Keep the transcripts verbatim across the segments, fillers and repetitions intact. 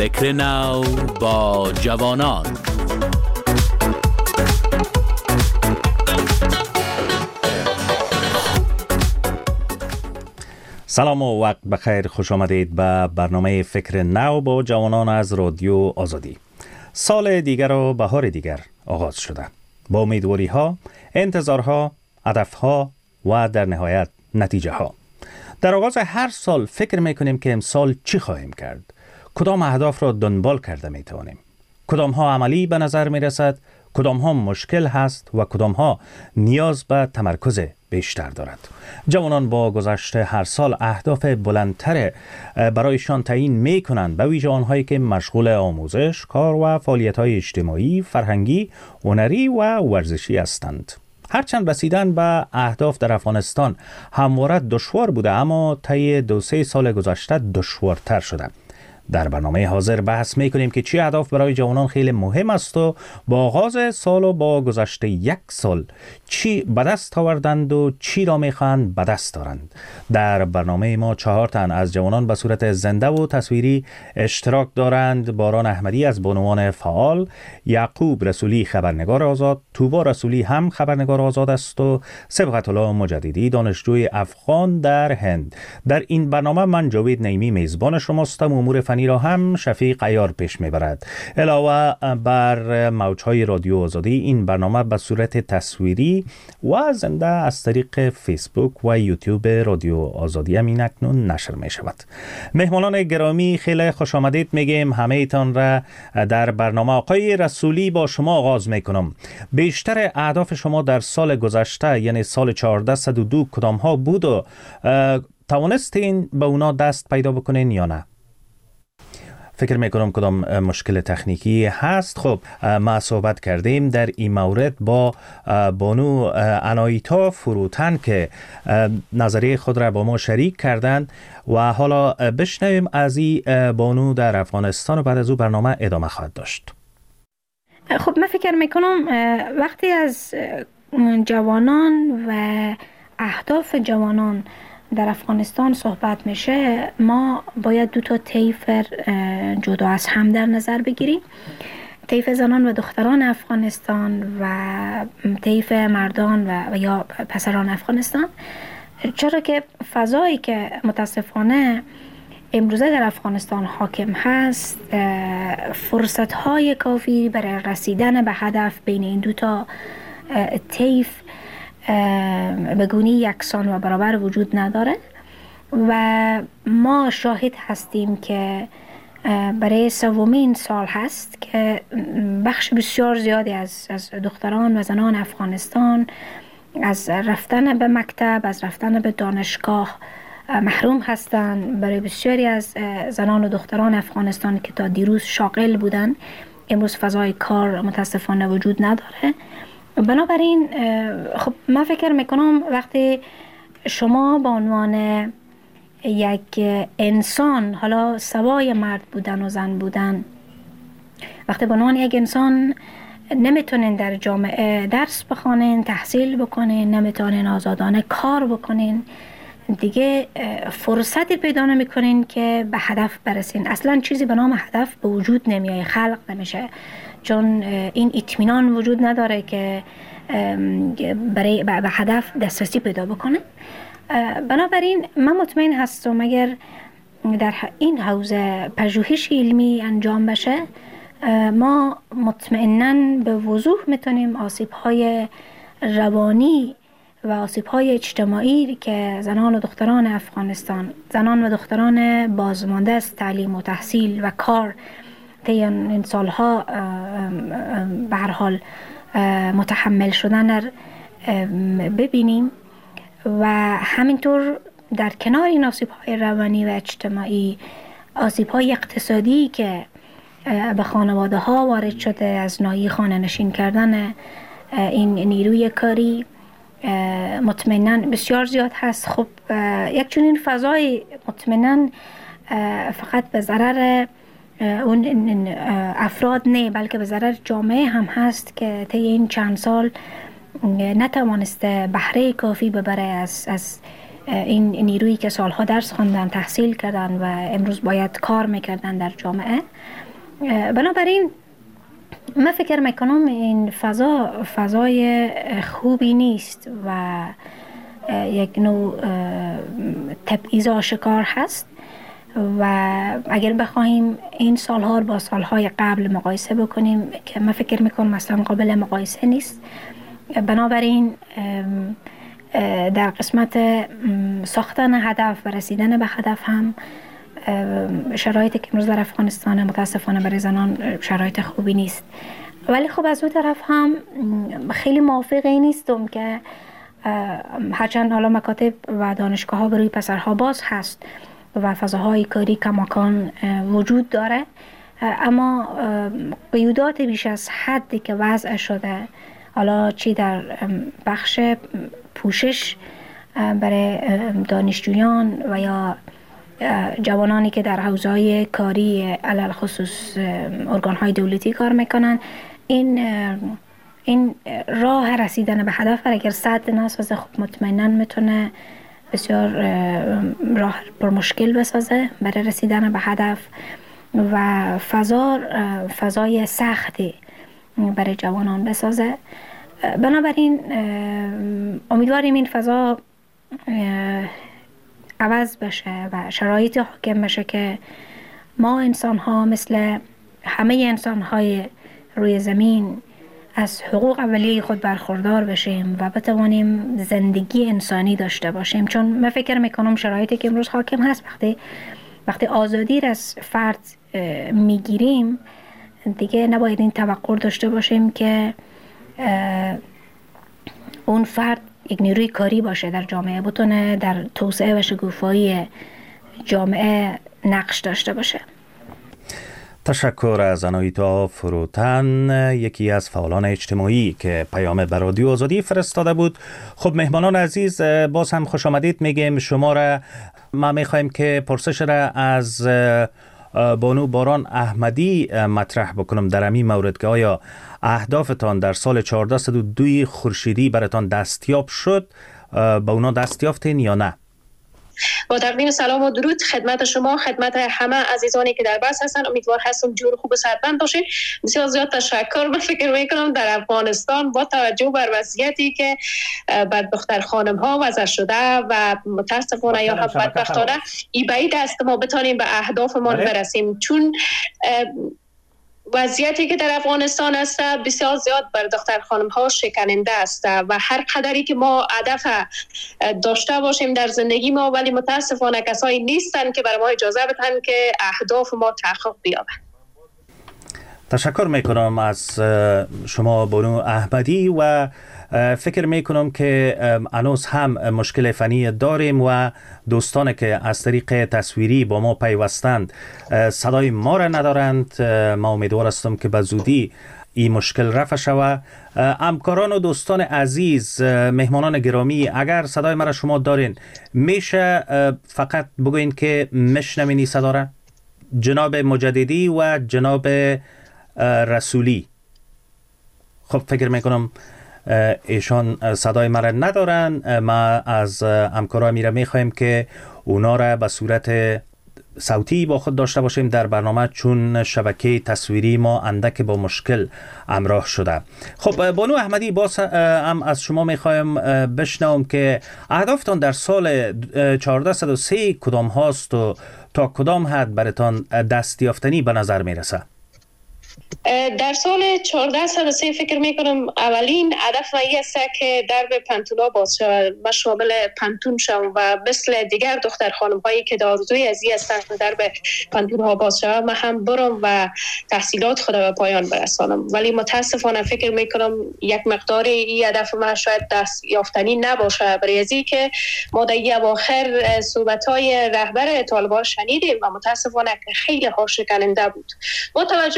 فکر نو با جوانان. سلام و وقت بخیر، خوش آمدید به برنامه فکر نو با جوانان از رادیو آزادی. سال دیگر و بهار دیگر آغاز شده، با امیدواری ها، انتظارها، هدفها و در نهایت نتیجه ها. در آغاز هر سال فکر میکنیم که امسال چی خواهیم کرد، کدام اهداف را دنبال کرده میتوانیم، کدام ها عملی به نظر میرسد، کدام ها مشکل هست و کدام ها نیاز به تمرکز بیشتر دارد. جوانان با گذشت هر سال اهداف بلندتر برایشان تعیین می کنند، به ویژه آنهایی که مشغول آموزش، کار و فعالیت‌های اجتماعی، فرهنگی، هنری و ورزشی هستند. هرچند رسیدن به اهداف در افغانستان همواره دشوار بوده، اما طی دو سه سال گذشته دشوارتر شده. در برنامه حاضر بحث می کنیم که چی اهداف برای جوانان خیلی مهم است و با آغاز سال و با گذشت یک سال چی به دست آوردند و چی را می خواهند به دست دارند. در برنامه ما چهار تن از جوانان به صورت زنده و تصویری اشتراک دارند. باران احمدی از بانوان فعال، یعقوب رسولی خبرنگار آزاد، توبا رسولی هم خبرنگار آزاد است و صبغت الله مجددی دانشجوی افغان در هند. در این برنامه من جاوید نعیمی میزبان شماستم. امور فنی را هم شفیق عیار پیش میبرد. علاوه بر موجهای رادیو آزادی، این برنامه به صورت تصویری و زنده از طریق فیسبوک و یوتیوب رادیو آزادی همین اکنون نشر می شود. مهمانان گرامی خیلی خوش آمدید میگیم همه ایتان را در برنامه. آقای رسولی با شما آغاز میکنم. بیشتر اهداف شما در سال گذشته یعنی سال چهارده صد و دو کدام ها بود و توانستین به اونا دست پیدا بکنین یا نه؟ فکر میکنم کدام مشکل تکنیکی هست. خب ما صحبت کردیم در این مورد با بانو انایتا فروتن که نظریه خود را با ما شریک کردند و حالا بشنویم از این بانو در افغانستان و بعد از او برنامه ادامه خواهد داشت. خب من فکر میکنم وقتی از جوانان و اهداف جوانان در افغانستان صحبت میشه، ما باید دو تا طیف جدا از هم در نظر بگیریم: طیف زنان و دختران افغانستان و طیف مردان و یا پسران افغانستان. چرا که فضایی که متاسفانه امروزه در افغانستان حاکم هست، فرصت های کافی برای رسیدن به هدف بین این دو تا طیف به گونه یکسان و برابر وجود نداره و ما شاهد هستیم که برای سومین سال هست که بخش بسیار زیادی از, از دختران و زنان افغانستان از رفتن به مکتب، از رفتن به دانشگاه محروم هستند. برای بسیاری از زنان و دختران افغانستان که تا دیروز شاغل بودن، امروز فضای کار متاسفانه وجود نداره. بنابراین خب من فکر میکنم وقتی شما به عنوان یک انسان، حالا سوای مرد بودن و زن بودن، وقتی به عنوان یک انسان نمیتونین در جامعه درس بخونین، تحصیل بکنین، نمیتونین آزادانه کار بکنین، دیگه فرصتی پیدا نمیکنین که به هدف برسین. اصلا چیزی به نام هدف به وجود نمیاد، خلق نمیشه، چون این اطمینان وجود نداره که برای به هدف دسترسی پیدا بکنه. بنابراین من مطمئن هستم اگر در این حوزه پژوهش علمی انجام بشه، ما مطمئناً به وضوح میتونیم آسیب‌های روانی و آسیب‌های اجتماعی که زنان و دختران افغانستان، زنان و دختران بازمانده از تعلیم و تحصیل و کار طی این سالها به هر حال متحمل شدن ببینیم و همینطور در کنار این آسیب‌های روانی و اجتماعی، آسیب‌های اقتصادی که به خانواده ها وارد شده از ناحیه خانه نشین کردن این نیروی کاری مطمئناً بسیار زیاد هست. خب یک چنین فضای مطمئناً فقط به ضرر اون افراد نه، بلکه به ضرر جامعه هم هست که طی این چند سال نتوانسته بهره کافی ببره از از این نیرویی که سالها درس خواندن، تحصیل کردن و امروز باید کار میکردن در جامعه. بنابراین من فکر میکنم این فضا فضای خوبی نیست و یک نوع تبعیض آشکار هست و اگر بخواهیم این سالها با سالهای قبل مقایسه بکنیم که من فکر میکنم اصلا قابل مقایسه نیست. بنابراین در قسمت ساختن هدف و رسیدن به هدف هم شرایطی که امروز در افغانستان متاسفانه برای زنان شرایط خوبی نیست. ولی خب از اون طرف هم خیلی موافقه نیستم که هرچند حالا مکاتب و دانشگاه ها بروی پسرها باز هست و فضاهای کاری کماکان وجود داره، اما قیودات بیش از حدی که وضع شده، حالا چی در بخش پوشش برای دانشجویان و یا جوانانی که در حوزه‌های کاری علل خصوص ارگان‌های دولتی کار میکنن، این این راه رسیدن به هدف اگر سد نسازه خب مطمئناً میتونه بسیار راه پر مشکل بسازه برای رسیدن به هدف و فضا فضای سختی برای جوانان بسازه. بنابراین امیدواریم این فضا عوض بشه و شرایط حاکم بشه که ما انسان ها مثل همه انسان های روی زمین از حقوق اولیه خود برخوردار بشیم و بتوانیم زندگی انسانی داشته باشیم. چون من فکر میکنم شرایطی که امروز حاکم هست، وقتی وقتی آزادی را از فرد میگیریم دیگه نباید این توقع داشته باشیم که اون فرد یک نیروی کاری باشه در جامعه، بتونه در توسعه و شکوفایی جامعه نقش داشته باشه. تشکر از آناهیتا فروتن، یکی از فعالان اجتماعی که پیام به رادیو آزادی فرستاده بود. خب مهمانان عزیز، باز هم خوش آمدید میگیم شما را. ما میخوایم که پرسش را از بانو باران احمدی مطرح بکنم در همین مورد که آیا اهدافتان در سال چهارده صد و دو خورشیدی براتان دستیاب شد؟ با اونا دست یافتین یا نه؟ با تقدیم سلام و درود خدمت شما، خدمت همه عزیزانی که در بس هستن. امیدوار هستم جور خوب و صحتمند باشید. بسیار زیاد تشکر. من فکر میکنم در افغانستان با توجه بر وضعیتی که بر دختر خانم ها وضع شده و متاسفانه یا بدبختانه ای بعید است ما بتانیم به اهدافمان برسیم، چون وضعیتی که در افغانستان است بسیار زیاد بر دختر خانم ها شکننده است و هر قدری که ما هدف داشته باشیم در زندگی ما، ولی متاسفانه کسایی نیستن که بر ما اجازه بدن که اهداف ما تحقق بیابد. تشکر میکنم از شما بانو احمدی و فکر میکنم که هنوز هم مشکل فنی داریم و دوستان که از طریق تصویری با ما پیوستند صدای ما را ندارند. ما امیدوار هستم که به زودی این مشکل رفع شود. همکاران و دوستان عزیز، مهمانان گرامی، اگر صدای ما را شما دارین میشه فقط بگوین که مشنوین صدا را؟ جناب مجددی و جناب رسولی. خب فکر میکنم ایشان صدای مرا ندارن. ما از همکارا میره میخوایم که اونا را به صورت صوتی با خود داشته باشیم در برنامه، چون شبکه تصویری ما اندک با مشکل همراه شده. خب بانو احمدی، باز هم از شما میخوایم بشنوم که اهدافتان در سال چهارده صد و سه کدام هاست و تا کدام حد براتان دست یافتنی به نظر میرسه؟ در سال چهارده صد و سه فکر میکنم اولین هدف من است که درب پنتونا باز شود، من شامل پنتون شم و مثل دیگر دختر خانم هایی که آرزوی ازی هستند درب پنتون ها باز شود من هم برم و تحصیلات خود به پایان برسانم. ولی متاسفانه فکر میکنم یک مقدار این هدف من شاید دست یافتنی نباشه، برای ازی که ما در اواخر صحبت های رهبر طالبان شنیدیم و متاسفانه خیلی ها شکننده بود. با توجه به این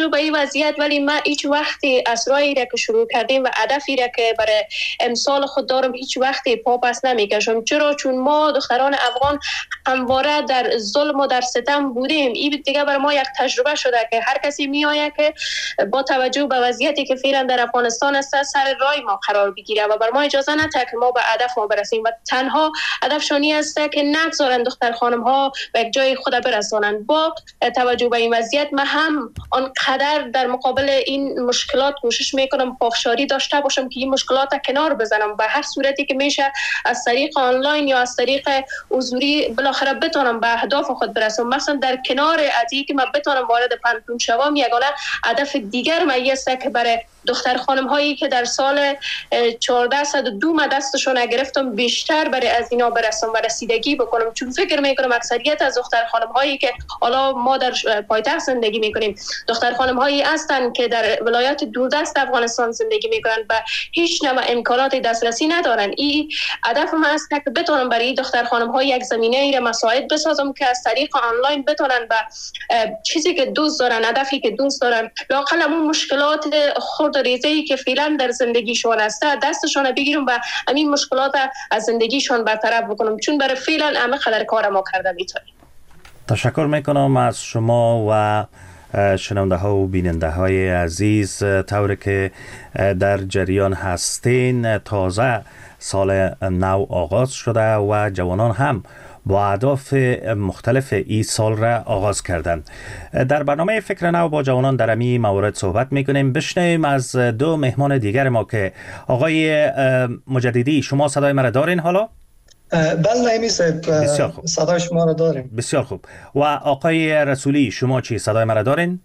وضعیت ولی ما هیچ وقتی اسرایی را که شروع کردیم و هدفی را که برای امسال خود دارم هیچ وقتی پا پس نمیکشم. چرا؟ چون ما دختران افغان همواره در ظلم و در ستم بودیم. این دیگه برای ما یک تجربه شده که هر کسی میآید که با توجه به وضعیتی که فعلا در افغانستان است سر راه ما قرار بگیره و بر ما اجازه نده که ما به هدف ما برسیم و تنها هدفشانی است که نگذارن دختر خانم ها به یک جای خود برسانند. با توجه به این وضعیت من هم آنقدر در مقابل این مشکلات کوشش میکنم پافشاری داشته باشم که این مشکلات کنار بزنم به هر صورتی که میشه از طریق آنلاین یا از طریق حضوری بالاخره بتونم به اهداف خود برسم. مثلا در کنار از اینکه من بتونم وارد پنتون شوم یگانه هدف دیگر من است که برای دختر خانم هایی که در سال چهارده دو ما دستشون گرفتم بیشتر برای از اینا برسم و رسیدگی بکنم، چون فکر میکنم اکثریت از دختر خانم هایی که حالا ما در پایتخت زندگی میکنیم دختر خانم هایی هستند که در ولایات دوردست افغانستان زندگی میکنن و هیچ نوع امکانات دسترسی ندارن. این هدف من است که بتونم برای دختر خانم ها یک زمینه ای را مساعد بسازم که از طریق آنلاین بتونن به چیزی که دوست دارن، هدفی که دوست دارن، لااقل اون مشکلات خرد و ریزه‌ای که فعلا در زندگیشون هست دستشون بگیرم و همین مشکلات از زندگیشون برطرف بکنم، چون برای فعلا همه قدر کار ما کرده میتونیم. تشکر میکنم از شما و شنونده ها و بیننده های عزیز. طوری که در جریان هستین تازه سال نو آغاز شده و جوانان هم با اهداف مختلف این سال را آغاز کردند. در برنامه فکر نو با جوانان در امی موارد صحبت میکنیم. بشنویم از دو مهمان دیگر ما که آقای مجددی، شما صدای مرا دارین حالا؟ بله ایمی صاحب، صدای شما را داریم. بسیار خوب. و آقای رسولی، شما چی صدای مرا دارین؟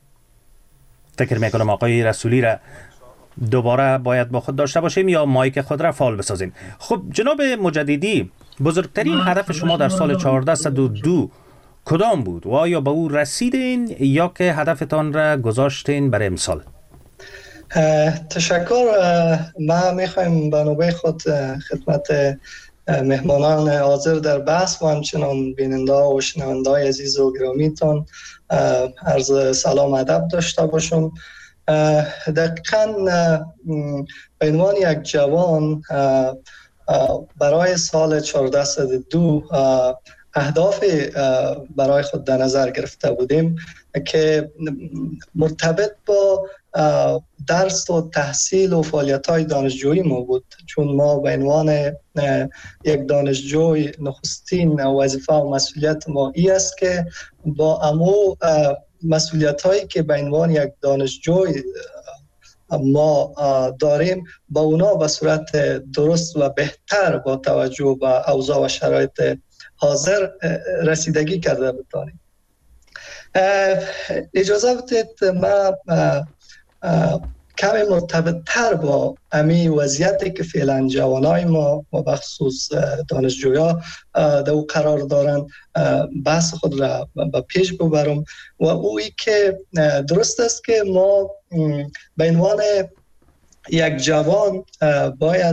فکر میکنم آقای رسولی را دوباره باید با خود داشته باشیم یا مایک خود را فعال بسازیم. خب جناب مجددی، بزرگترین هدف شما در سال چهارده و دو کدام بود و آیا به او رسیدین یا که هدفتان را گذاشتین برای امسال؟ تشکر. ما میخوایم به نوبه خود خدمت مهمانان حاضر در بحث و همچنان بیننده و شنونده های عزیز و گرامیتان عرض سلام ادب داشته باشم. دقیقاً به عنوان یک جوان برای سال چهارده دو اهداف برای خود در نظر گرفته بودیم که مرتبط با درس و تحصیل و فعالیت‌های دانشجویی ما بود، چون ما به عنوان یک دانشجوی نخستین وظیفه و مسئولیت ما ای است که با امو مسئولیت‌هایی که به عنوان یک دانشجوی ما داریم با اونا به صورت درست و بهتر با توجه به اوضاع و شرایط حاضر رسیدگی کرده بتانیم. اجازه بدید ما کمی مرتبط تر با امی وضعیتی که فعلا جوانای ما و بخصوص دانشجویا در او قرار دارن بحث خود را به پیش ببرم و اویی که درست است که ما به عنوان یک جوان باید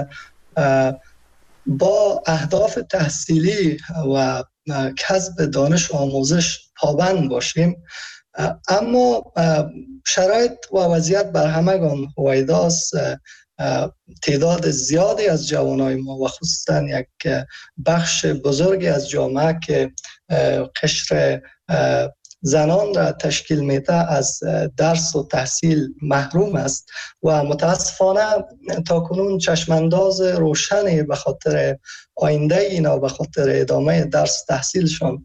با اهداف تحصیلی و کسب دانش و آموزش پابند باشیم، اما شرایط و وضعیت بر همگان هویداست. تعداد زیادی از جوانای ما و خصوصا یک بخش بزرگی از جامعه که قشر زنان را تشکیل میده از درس و تحصیل محروم است و متاسفانه تاکنون چشمانداز روشنی به خاطر آینده اینا به خاطر ادامه درس تحصیلشان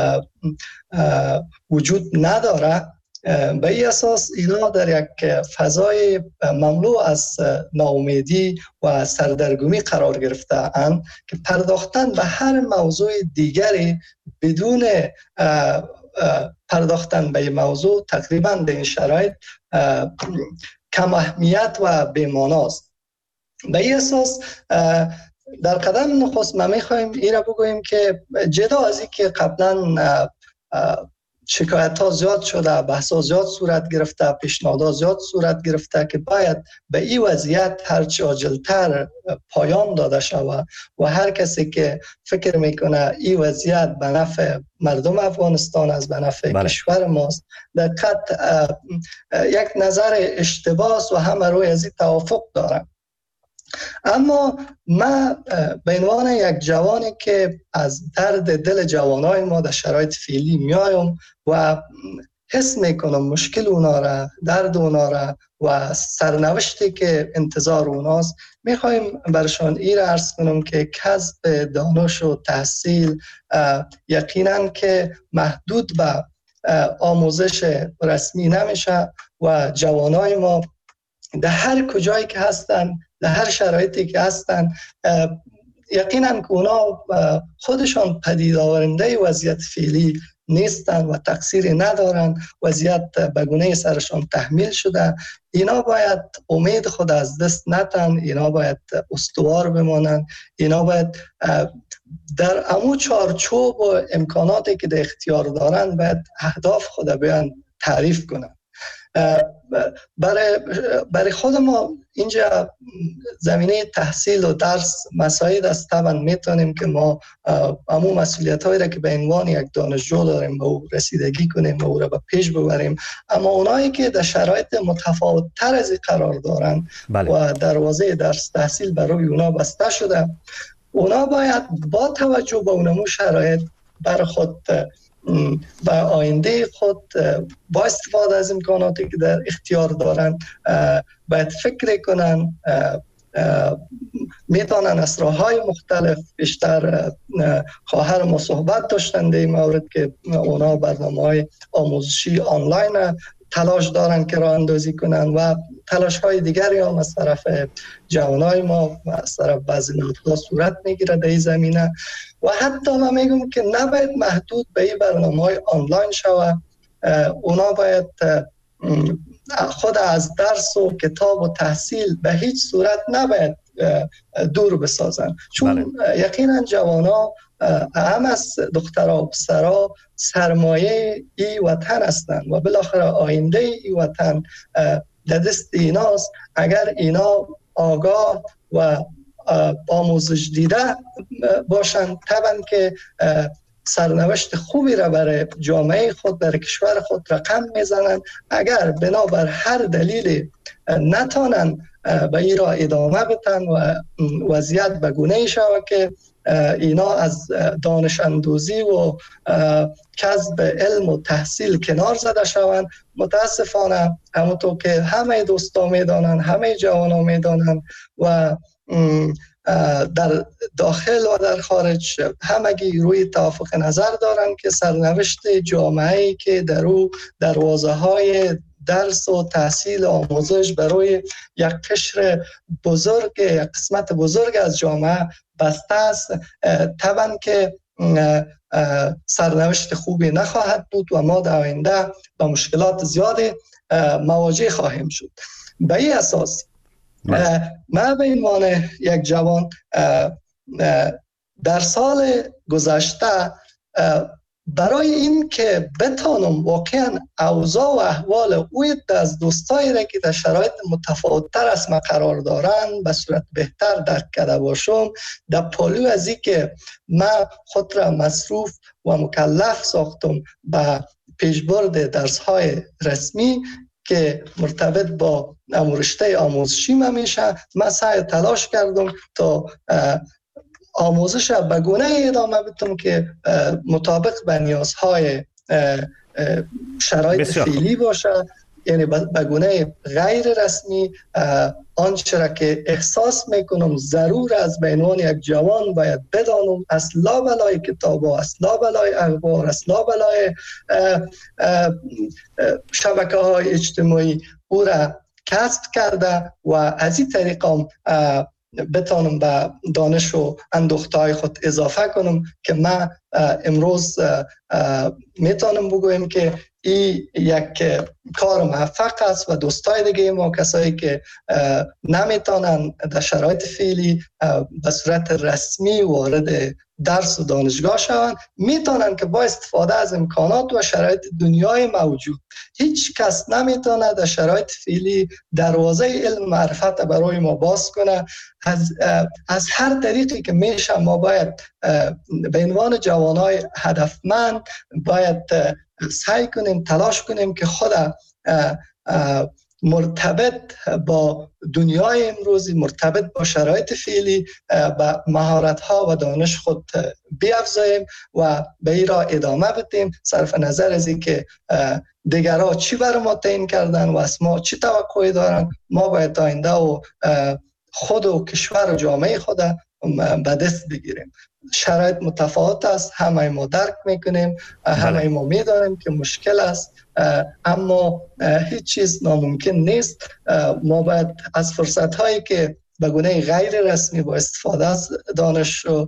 وجود نداره. به این اساس اینا در یک فضای مملو از ناامیدی و سردرگمی قرار گرفته اند که پرداختن به هر موضوع دیگری بدون پرداختن به این موضوع تقریبا در این شرایط کم اهمیت و بی‌معناست. به این اساس در قدم نخست ما می‌خوایم این را بگوییم که جدا از این که قبلا شکایت ها زیاد شده، بحث ها زیاد صورت گرفته، پیشنهادات زیاد صورت گرفته که باید به این وضعیت هرچی عاجلتر پایان داده شود و هر کسی که فکر میکنه این وضعیت به نفع مردم افغانستان است، به نفع بله. کشور ماست، دقیقاً یک نظر اشتباه و همه روی از این توافق دارم. اما من به عنوان یک جوانی که از درد دل جوانای ما در شرایط فعلی میایم و حس میکنم مشکل اونا را، درد اونا را و سرنوشتی که انتظار اوناست، میخوایم برشان این را عرض کنم که کسب دانش و تحصیل یقینا که محدود به آموزش رسمی نمیشه و جوانای ما در هر کجایی که هستن، در هر شرایطی که هستن، یقینا که اونا خودشان پدید آورنده وضعیت فعلی نیستن و تقصیری ندارن. وضعیت به گونه سرشان تحمیل شده. اینا باید امید خود از دست نتن، اینا باید استوار بمانند، اینا باید در امو چارچوب و امکاناتی که در اختیار دارن باید اهداف خود بیان تعریف کنن. برای برای خود ما اینجا زمینه تحصیل و درس مساعد است. طبعا میتونیم که ما همون مسئولیت هایی را که به عنوان یک دانشجو داریم به او رسیدگی کنیم و او را به پیش ببریم، اما اونایی که در شرایط متفاوت تر از این قرار دارن بله. و دروازه درس تحصیل برای اونا بسته شده، اونا باید با توجه به اونمو شرایط بر خود و آینده خود با استفاده از امکاناتی که در اختیار دارن باید فکر کنن، میتونن از راه‌های مختلف. بیشتر خواهر ما صحبت داشتن در این مورد که اونا برنامه‌های آموزشی آنلاین تلاش دارن که راه اندازی کنن و تلاش های دیگری هم از طرف جوانای ما و از طرف بعضی نهادها صورت میگیره در این زمینه. و حتی من میگم که نباید محدود به این برنامه‌های آنلاین شود، اونا باید خود از درس و کتاب و تحصیل به هیچ صورت نباید دور بسازن، چون بله. یقینا جوانا هم از دخترها و پسرها سرمایه ای وطن هستند و بالاخره آینده ای وطن در دست ایناست. اگر اینا آگاه و آموزش دیده باشند، طبعا که سرنوشت خوبی را برای جامعه خود، برای کشور خود رقم میزنند. اگر بنابر هر دلیلی نتانن به این را ادامه بدن و وضعیت به گونه‌ای شود که اینا از دانش اندوزی و کسب علم و تحصیل کنار زده شوند، متاسفانه همونطور که همه دوستا میدانن، همه جوانا میدانن و در داخل و در خارج همگی روی توافق نظر دارن که سرنوشت جامعه‌ای که در او دروازه های درس و تحصیل و آموزش برای یک قشر بزرگ، یک قسمت بزرگ از جامعه بسته است، طبعا که سرنوشت خوبی نخواهد بود و ما در آینده با مشکلات زیادی مواجه خواهیم شد. به این اساس من به عنوان یک جوان در سال گذشته برای این که بتانم واقعا اوضاع و احوال اوی از دوستایی را که در شرایط متفاوت‌تر از ما قرار دارن به صورت بهتر درک کرده باشم، در پالو از این که من خود را مصروف و مکلف ساختم به پیشبرد درس‌های رسمی که مرتبط با رشته آموزشی من میشه، من سعی تلاش کردم تا آموزش به گونه ادامه بدم که مطابق به نیازهای شرایط فعلی باشه، یعنی به گونه غیر رسمی. آنچه را که احساس میکنم ضرور از به عنوان یک جوان باید بدانم، اصلا بلای کتاب، اصلا بلای اخبار، اصلا بلای شبکه های اجتماعی او را کسب کرده و از این طریق هم بتانم به دانش و اندوختهای خود اضافه کنم که من امروز میتونیم بگوییم که این یک کار موفق است و دوستای دیگه ما کسایی که نمیتونن در شرایط فعلی به صورت رسمی وارد درس و دانشگاه شوند میتونن که با استفاده از امکانات و شرایط دنیای موجود، هیچ کس نمیتونه در شرایط فعلی دروازه علم معرفت برای ما باز کنه. از از هر طریقی که میشه ما باید به عنوان جوانای هدفمند باید سعی کنیم تلاش کنیم که خود مرتبط با دنیای امروزی، مرتبط با شرایط فعلی با مهارت‌ها و دانش خود بیافزاییم و به این را ادامه بدیم، صرف نظر از این که دیگرها چی بر ما تعیین کردن و از ما چی توقعی دارن. ما باید آینده و خود و کشور و جامعه خود به دست بگیریم. شرایط متفاوت است، همه ما درک میکنیم، همه ما میدانیم که مشکل است، اما هیچ چیز ناممکن نیست. ما باید از فرصت هایی که به گونه غیر رسمی با استفاده از دانش و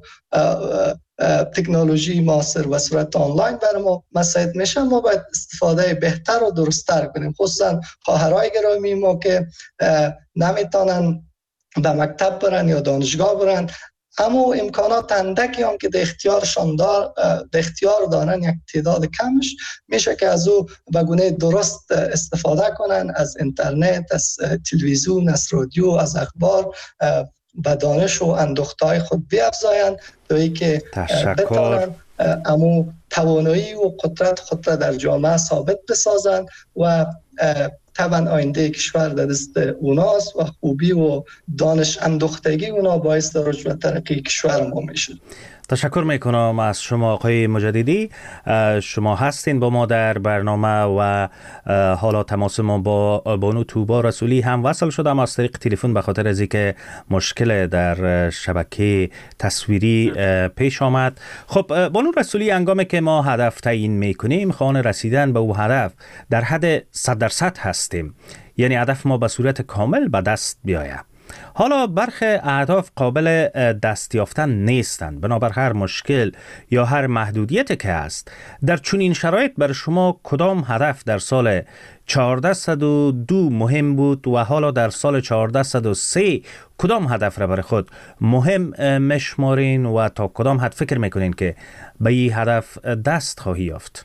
تکنولوژی معاصر و صورت آنلاین بر ما مساعد میشه، ما باید استفاده بهتر و درست‌تر کنیم. خصوصا خواهرای گرامی ما که نمیتونن به مکتب برن یا دانشگاه برن، اما امکانات اندکی هم که در اختیارشان دار در اختیار دارن یک تعداد کمش میشه که از او به گونه درست استفاده کنن، از اینترنت، از تلویزیون، از رادیو، از اخبار به دانش و اندوختهای خود بیافزایند تا اینکه بتوانند اما توانایی و قدرت خود را در جامعه ثابت بسازند و طبعا آینده کشور در دست اوناست و خوبی و دانش اندوختگی اونا باعث رشد و ترقی کشور ما میشه. تشکر میکنم از شما آقای مجددی. شما هستین با ما در برنامه و حالا تماس ما با بانو توبا رسولی هم وصل شدم از طریق تلفن به خاطر از اینکه مشکل در شبکه تصویری پیش آمد. خب بانو رسولی، هنگامی که ما هدف تعیین میکنیم خواه رسیدن به او هدف در حد صد درصد هستیم، یعنی هدف ما به صورت کامل به دست بیاید. حالا برخی اهداف قابل دست یافتن نیستند بنابر هر مشکل یا هر محدودیتی که است. در چنین شرایط بر شما کدام هدف در سال چهارده و دو مهم بود و حالا در سال چهارده و سه کدام هدف را برای خود مهم مشمارین و تا کدام حد فکر میکنین که به این هدف دست خواهی یافت؟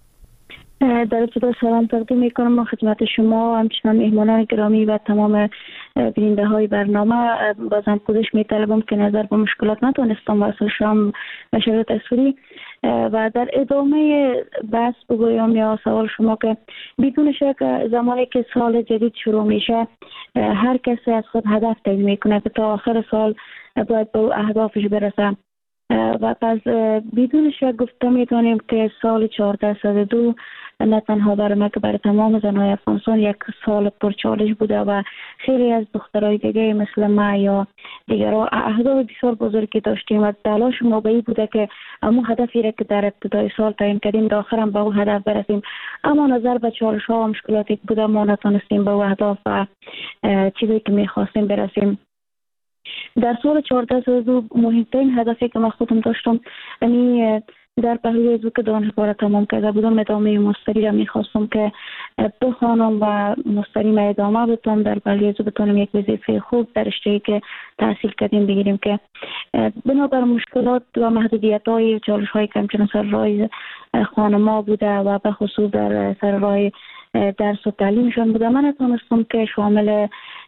در ابتدا سلام تقدیم میکنم خدمت شما، همچنان مهمانان گرامی و تمام بیننده های برنامه. بازم پوزش میطلبم که نظر به مشکلات نتونستم واصل شم به شکل تصویری و در ادامه بحث بگویم یا سوال شما که بدون شک زمانی که سال جدید شروع میشه هر کسی از خود هدف تعیین میکنه که تا آخر سال باید به اهدافش برسه و پس بدون شک گفته میتونیم که سال چهارده و دو نه تنها برای ما که برای تمام زنهای افغانستان یک سال پرچالش بوده و خیلی از دخترای دیگه مثل ما یا دیگرها اهداف بسیار بزرگی داشتیم و تلاش ما به این بوده که اما هدفی را که در ابتدای سال تعیین کردیم در آخر هم به اون هدف برسیم، اما نظر به چالش ها و مشکلاتی بوده ما نتونستیم به اون اهداف و چیزی که میخواستیم برسیم. در سال چهارده و دو مهمترین هدفی که من خودم داشتم یعنی در پهلوی از او که دانشگاه را تمام کرده بودم ادامه مستری را میخواستم که بخوانم و مستری ما ادامه بتونم در پهلوی از او بتونم یک وظیفه خوب در رشته‌ای که تحصیل کردیم بگیریم که بنابر مشکلات و محدودیت های چالش های که همچنان سر راه خانما بوده و به خصوص در سر راه درس و تعلیمشان بوده من نتونستم که شامل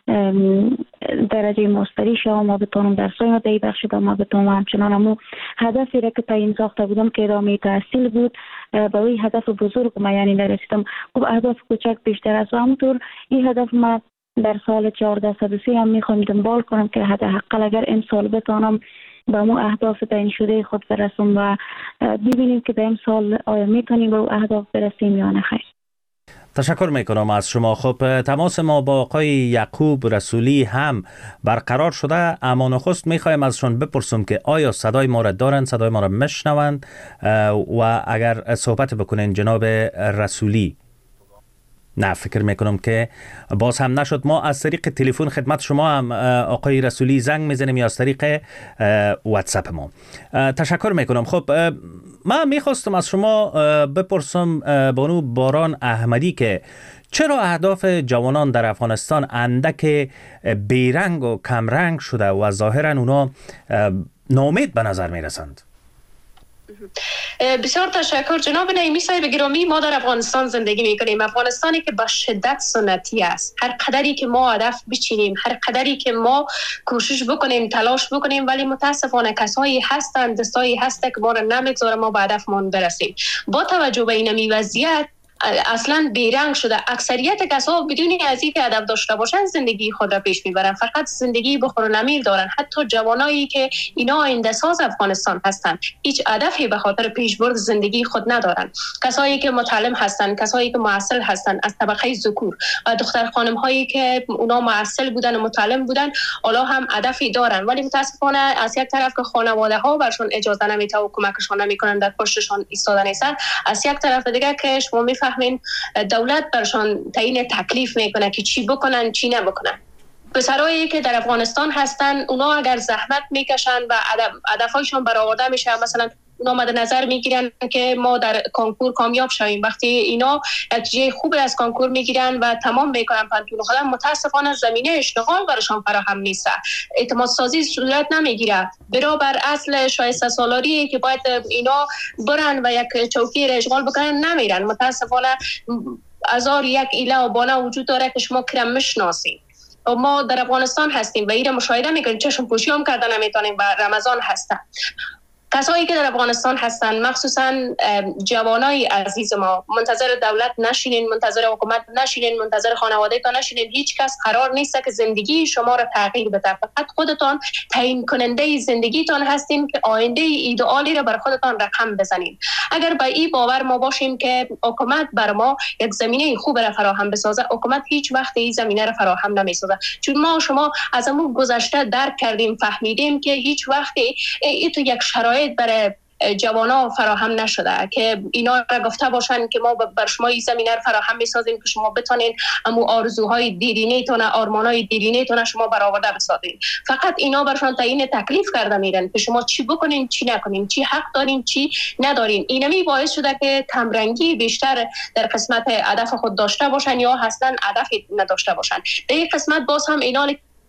درجه مستری شوم و بتونم درسای ما دی بخشیدم و بتونم همچنان همون هدفی را که تعیین ساخته بودم که ادامه تحصیل بود به این هدف بزرگ ما یعنی نرسیدم. خب اهداف کوچک بیشتر است و همونطور این هدف ما در سال چهارده و سه هم میخوام دنبال کنم که حداقل اگر این سال بتونم به اون اهداف تعیین شده خود برسم و ببینیم که به این سال آیا میتونیم به اون اهداف برسیم یا نه. خیر. تشکر میکنم از شما. خب تماس ما با آقای یعقوب رسولی هم برقرار شده، اما نخست میخوایم ازشون بپرسم که آیا صدای ما را دارن، صدای ما را میشنوند و اگر صحبت بکنین جناب رسولی. نه فکر میکنم که باز هم نشد. ما از طریق تلفن خدمت شما هم آقای رسولی زنگ میزنیم یا از طریق واتساپ ما. تشکر میکنم. خب من میخواستم از شما بپرسم بانو باران احمدی که چرا اهداف جوانان در افغانستان اندک بیرنگ و کمرنگ شده و ظاهرا اونا ناامید به نظر میرسند؟ بسیار تشکر جناب نعیمی صاحب گرامی. ما در افغانستان زندگی میکنیم، افغانستانی که به شدت سنتی است. هر قدری که ما هدف بچینیم، هر قدری که ما کوشش بکنیم، تلاش بکنیم، ولی متاسفانه کسایی هستند، دستایی هست که ما را نمیگذاره ما به هدفمون برسیم. با توجه به این وضعیت اصلا بیرنگ شده. اکثریت کسا بدون از اینکه هدف داشته باشن زندگی خود را پیش میبرن، فقط زندگی بخور و نمیر دارن. حتی جوانایی که اینا آینده ساز افغانستان هستن هیچ هدفی به خاطر پیشبرد زندگی خود ندارن. کسایی که متعلم هستن، کسایی که معسل هستن از طبقه ذکور و دختر خانم هایی که اونا معسل بودن و متعلم بودن حالا هم هدفی دارن، ولی متاسفانه از یک طرف که خانواده ها برشون اجازه نمیده و کمکشون نمیکنن، در پشتشون ایستاده نیستن، از یک طرف دیگه که شما فهمین دولت برشان تعیین تکلیف میکنه که چی بکنن چی نبکنن. پسرایی که در افغانستان هستن اونا اگر زحمت میکشن و هدفهایشون برآورده میشه، مثلا اونا مد نظر میگیرن که ما در کنکور کامیاب شویم، وقتی اینا نتیجه خوب از کنکور میگیرن و تمام میکنن پنتون خودم، متاسفانه زمینه اشتغال برشان فراهم نیست، اعتماد سازی صورت نمیگیره. برابر اصل شایسته سالاری که باید اینا برن و یک چوکی را اشغال بکنن نمیرن. متاسفانه هزار یک ایله و بانه وجود داره که شما کرم میشناسید. ما در افغانستان هستیم و این مشاهده میکنیم، چشم پوشی هم کردن نمیتونیم و رمضان هستن. کسایی که در افغانستان هستن، مخصوصا جوانای عزیز ما، منتظر دولت نشینین، منتظر حکومت نشینین، منتظر خانواده تا نشینین. هیچ کس قرار نیست که زندگی شما را تغییر بده. فقط خودتان تعیین کننده زندگیتان هستین که آینده ایدئالی را بر خودتان رقم بزنین. اگر به این باور ما باشیم که حکومت بر ما یک زمینه خوب را فراهم بسازه، حکومت هیچ وقت این زمینه را فراهم نمیسازه. چون ما شما از همون گذشته درک کردیم، فهمیدیم که هیچ وقت این تو یک شرایط برای جوانا فراهم نشده که اینا را گفته باشن که ما بر شما این زمینه رو فراهم میسازیم که شما بتونین امو آرزوهای دیرینه‌تون، آرمانهای دیرینه‌تون شما برآورده بسازین. فقط اینا برشان تعیین تکلیف کرده میرن که شما چی بکنین چی نکنین، چی حق دارین چی ندارین. اینمی باعث شده که کمرنگی بیشتر در قسمت هدف خود داشته باشن یا اصلا هدفی نداشته باشن. در این قسمت باز هم اینا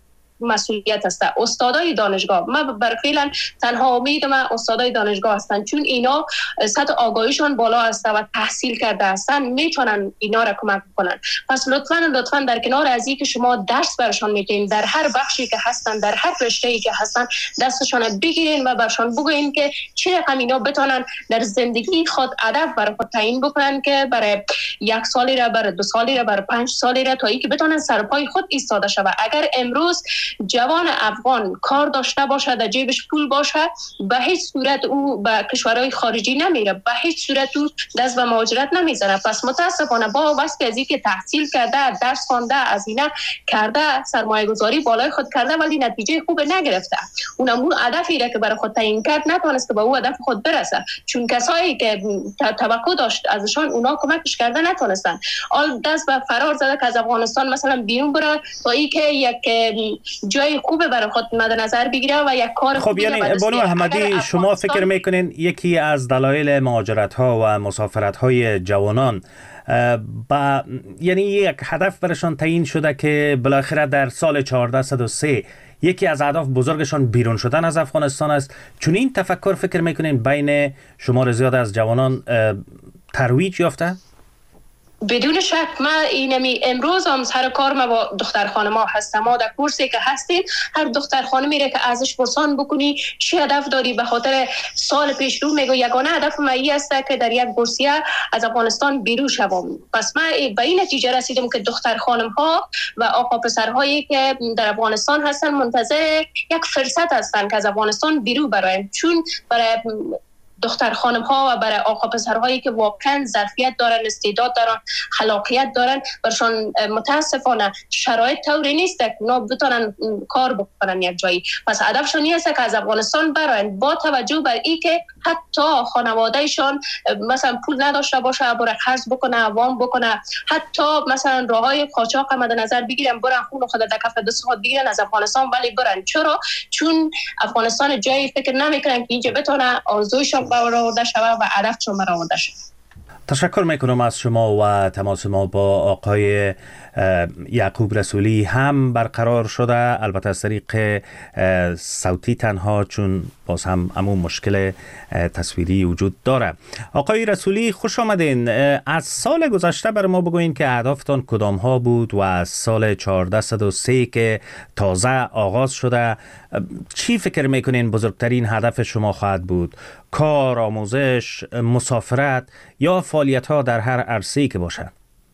مسئولیت است. استادای دانشگاه، من بر فعلا تنها امید من استادای دانشگاه هستن، چون اینا سطح آگاهیشان بالا است و تحصیل کرده هستن، میتونن اینا را کمک کنن. پس لطفاً لطفاً در کنار از اینکه شما درس برشان میدین، در هر بخشی که هستن، در هر رشته‌ای که هستن، دستشان بگیرین و برشان بگوین که چه رقم اینا بتونن در زندگی خود هدف برای خود تعیین بکنن که برای یک سالی را، برای دو سالی را، برای پنج سالی را، تا اینکه بتونن سرپای خود ایستاده شود. اگر امروز جوان افغان کار داشته باشه، در جیبش پول باشه، به هیچ صورت او به کشورهای خارجی نمیره، به هیچ صورت او دست به مهاجرت نمیزنه. پس متاسفانه با واسه از اینکه تحصیل کرده، درس خوانده، از اینا کرده، سرمایه گذاری بالای خود کرده ولی نتیجه خوب نگرفته، اونم اون هدفی را که برای خود تعیین کرد نتونست که به اون هدف خود برسه، چون کسایی که توقع داشت ازشان اونا کمکش کرده نتونستن. آل دست به فرار زده که از افغانستان مثلا بیرون بره تا اینکه یک جای خوبه برای خود مد نظر بگیره و یک کار خب. یعنی بانو احمدی شما فکر میکنین یکی از دلایل مهاجرت ها و مسافرت های جوانان با یعنی یک هدف برشان تعیین شده که بالاخره در سال چهارده و سه یکی از اهداف بزرگشان بیرون شدن از افغانستان است؟ چون این تفکر فکر میکنین بین شمار زیاد از جوانان ترویج یافته؟ بدون شک. من اینمی امروز هم سر کار ما با دختر خانما هستم. ما در کورسی که هستیم هر دختر خانمی را که ازش پرسان بکنی چی هدف داری، به خاطر سال پیش رو میگه یگانه هدف من این است که در یک بورسیه از افغانستان بیرون شوم. پس من به این نتیجه رسیدم که دختر خانم ها و آقا پسرهایی که در افغانستان هستن منتظر یک فرصت هستن که از افغانستان بیرون برایم، چون برای دختر خانم ها و برای آقا پسرهایی که واقعا ظرفیت دارن، استعداد دارن، خلاقیت دارن، برشان متاسفانه شرایط طوری نیست که اونا بتونن کار بکنن یک جایی. پس هدفشون این است که از افغانستان براین، با توجه بر این که حتی خانوادهشان مثلا پول نداشته باشه برای قرض بکنه، وام بکنه، حتی مثلا راههای قاچاق مد نظر بگیرن، برن خون خود در کف دست خود بگیرن از افغانستان، ولی برن. چرا؟ چون افغانستان جایی فکر نمیکنن که اینجا بتونه آرزویشون برآورده شود و هدفشون برآورده شود. تشکر میکنم از شما و تماس ما با آقای یعقوب رسولی هم برقرار شده، البته از طریق صوتی تنها، چون باز هم همون مشکل تصویری وجود داره. آقای رسولی خوش آمدین. از سال گذشته بر ما بگوین که اهدافتان کدام ها بود و از سال چهارده صد و سه که تازه آغاز شده چی فکر میکنین بزرگترین هدف شما خواهد بود؟ کار، آموزش، مسافرت یا فعالیت ها در هر عرصه‌ای که باشه؟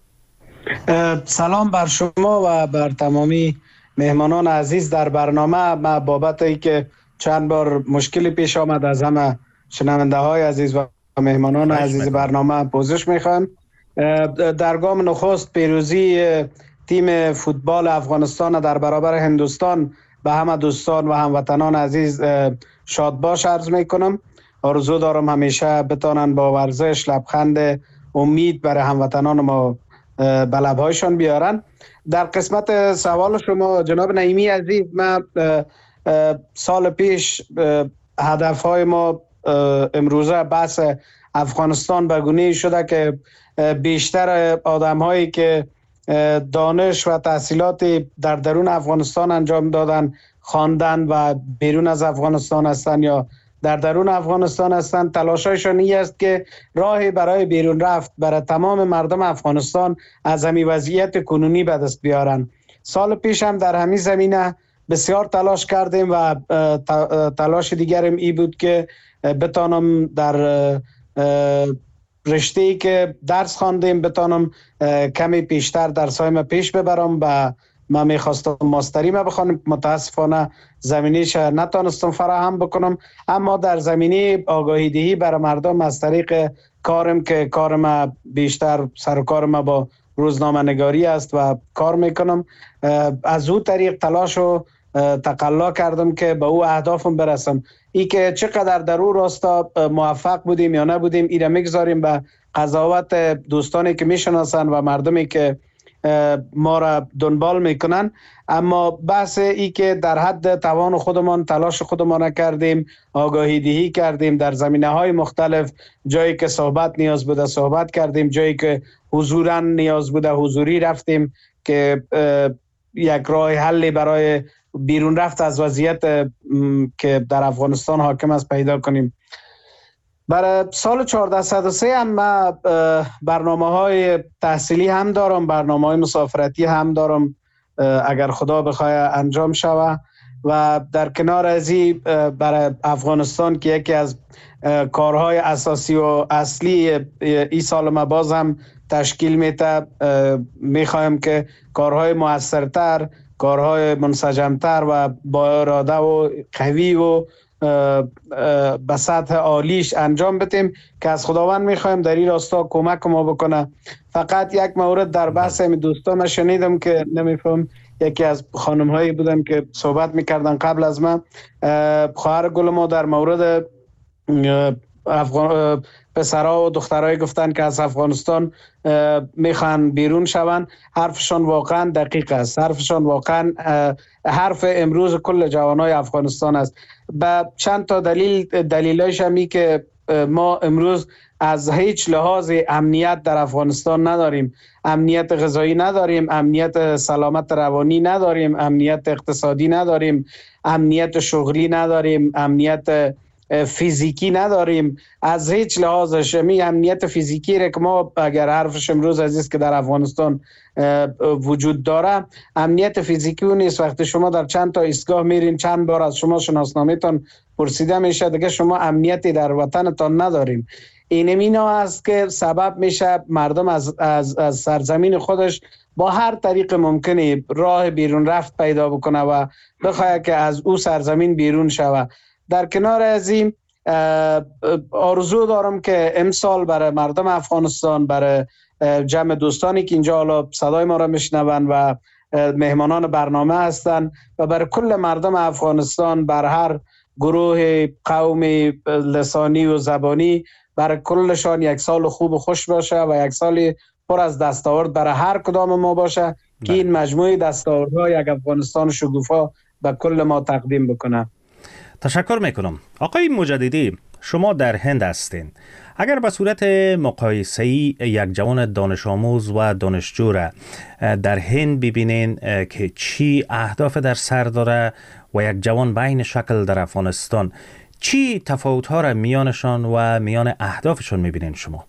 سلام بر شما و بر تمامی مهمانان عزیز در برنامه. ما بابت ای که چند بار مشکلی پیش آمد از همه شنونده های عزیز و مهمانان عزیز برنامه پوزش میخوام. در گام نخست پیروزی تیم فوتبال افغانستان در برابر هندوستان به همه دوستان و هموطنان عزیز شادباش عرض میکنم. آرزو دارم همیشه بتانن با ورزش لبخند امید برای هموطنان ما به لبهایشان بیارن. در قسمت سوال شما جناب نعیمی عزیز، ما سال پیش هدفهای ما امروزه بحث افغانستان به گونه‌ای شده که بیشتر آدم‌هایی که دانش و تحصیلات در درون افغانستان انجام دادن، خواندن و بیرون از افغانستان هستند یا در درون افغانستان هستند، تلاشایشان این است که راهی برای بیرون رفت برای تمام مردم افغانستان از همین وضعیت کنونی به دست بیارن. سال پیش هم در همین زمینه بسیار تلاش کردیم و تلاش دیگرم ای بود که بتانم در رشته‌ای که درس خواندیم بتانم کمی پیشتر درسایم پیش ببرم و من میخواستم ماستری ما بخوانم، متاسفانه زمینیش نتانستم فراهم بکنم، اما در زمینی آگاهی دهی برای مردم از طریق کارم که کار ما بیشتر سر و کار ما با روزنامه نگاری است و کار میکنم، از او طریق تلاش و تقلا کردم که به او اهدافم برسم. ای که چقدر در او راستا موفق بودیم یا نبودیم ایره میگذاریم به قضاوت دوستانی که میشناسن و مردمی که ما را دنبال میکنن، اما بحث ای که در حد توان خودمان تلاش خودمان کردیم، آگاهی دهی کردیم در زمینه های مختلف، جایی که صحبت نیاز بوده صحبت کردیم، جایی که حضورا نیاز بوده حضوری رفتیم که یک راه حلی برای بیرون رفت از وضعیت که در افغانستان حاکم است پیدا کنیم. برای سال چهارده صد و سه هم من برنامه های تحصیلی هم دارم، برنامه های مسافرتی هم دارم اگر خدا بخواه انجام شود و در کنار ازی برای افغانستان که یکی از کارهای اساسی و اصلی ای سال ما باز هم تشکیل میده، میخوایم که کارهای موثرتر، کارهای منسجمتر و با اراده و قوی و به سطح عالیش انجام بدیم که از خداوند میخوایم در این راستا کمک ما بکنه. فقط یک مورد در بحث می دوستان شنیدم که نمیفهم، یکی از خانم هایی بودن که صحبت میکردن قبل از من، خواهر گل ما در مورد افغان پسرها و دخترای گفتن که از افغانستان میخوان بیرون شون. حرفشان واقعا دقیق است، حرفشان واقعا حرف امروز کل جوانای افغانستان است. با چند تا دلیل دلیلایش همی که ما امروز از هیچ لحاظ امنیت در افغانستان نداریم، امنیت غذایی نداریم، امنیت سلامت روانی نداریم، امنیت اقتصادی نداریم، امنیت شغلی نداریم، امنیت فیزیکی نداریم. از هیچ لحاظش می امنیت فیزیکی را که ما اگر حرفش امروز عزیز که در افغانستان وجود داره، امنیت فیزیکی اون نیست. وقتی شما در چند تا ایستگاه میرین چند بار از شما شناسنامه‌تان پرسیده میشه، دیگه شما امنیتی در وطنتان ندارین. این اینا است که سبب میشه مردم از, از, از سرزمین خودش با هر طریق ممکنی راه بیرون رفت پیدا بکنه و بخواه که از او سرزمین بیرون شوه. در کنار از این آرزو دارم که امسال برای مردم افغانستان، برای جمع دوستانی که اینجا حالا صدای ما را میشنون و مهمانان برنامه هستند و برای کل مردم افغانستان، بر هر گروه قومی لسانی و زبانی، برای کلشان یک سال خوب و خوش باشه و یک سال پر از دستاورد برای هر کدام ما باشه که این مجموعه دستاوردها یک افغانستان شکوفا به کل ما تقدیم بکنه. تشکر میکنم. آقای مجددی، شما در هند هستین. اگر به صورت مقایسه‌ای یک جوان دانش آموز و دانشجو را در هند ببینین که چی اهداف در سر داره و یک جوان بین شکل در افغانستان، چی تفاوت‌ها را میانشان و میان اهدافشون میبینین شما؟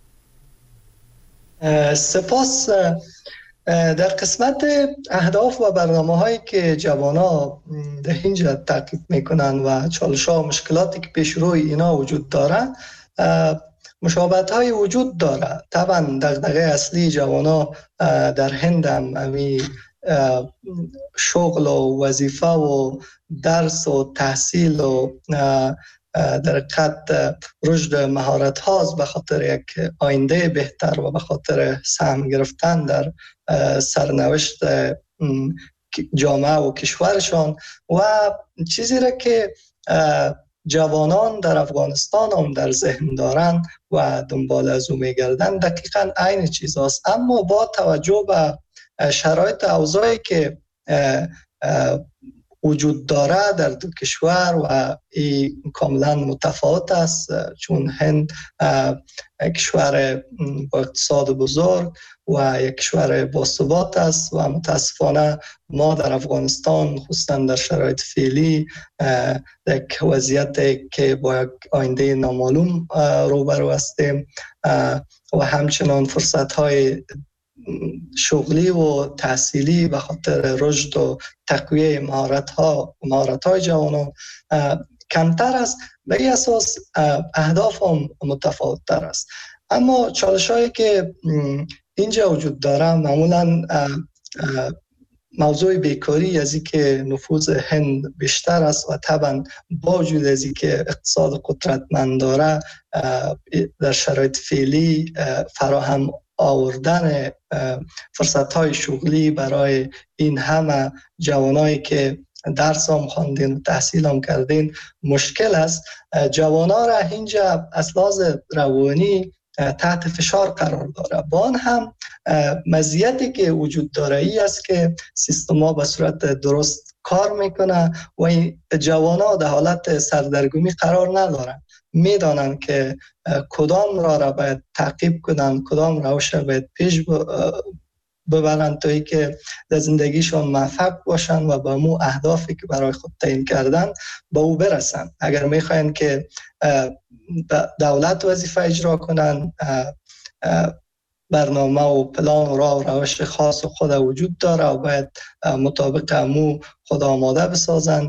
سپاس. در قسمت اهداف و برنامه هایی که جوانا در اینجا تعقیب میکنن و چالش ها و مشکلاتی که پیش روی اینا وجود داره، مشابهت های وجود داره. طبعا دغدغه اصلی جوانا در هند هم امی شغل و وظیفه و درس و تحصیل و در حقیقت رشد مهارت هاست، به خاطر یک آینده بهتر و به خاطر سهم گرفتن در سرنوشت جامعه و کشورشان. و چیزی را که جوانان در افغانستان هم در ذهن دارن و دنبال از او میگردن دقیقاً عین چیز است، اما با توجه به شرایط اوضاعی که وجود داره در دو کشور و این کاملا متفاوت است، چون هند کشور با اقتصاد بزرگ و یک کشور باثبات است و متاسفانه ما در افغانستان خصوصا در شرایط فعلی یک وضعیت که با یک آینده نامعلوم روبرو هستیم و همچنان فرصت‌های شغلی و تحصیلی به خاطر رشد و تقویه مهارت‌ها و مهارت‌های جوانان کمتر است. به این اساس اهداف هم متفاوت‌تر است. اما چالش‌هایی که اینجا وجود داره معمولاً موضوع بیکاری، از این که نفوذ هند بیشتر است و طبعا با وجود از این که اقتصاد قدرتمند داره، در شرایط فعلی فراهم آوردن فرصت‌های شغلی برای این همه جوانایی که درس هم خواندین و تحصیل هم کردین مشکل است. جوانا را اینجا از لحاظ روانی تحت فشار قرار داره. با آن هم مزیتی که وجود داره ای است که سیستما به صورت درست کار میکنه و جوانا در حالت سردرگمی قرار ندارن. میدانن که کدام راه را باید تعقیب کنن، کدام روش را باید پیش ببرن تا ای که در زندگیشون موفق باشن و با مو اهدافی که برای خود تعیین کردن با او برسن. اگر میخواین که دولت وظیفه اجرا کنن، برنامه و پلان و راه و روش خاص خود وجود داره و باید مطابق امو خود آماده بسازن،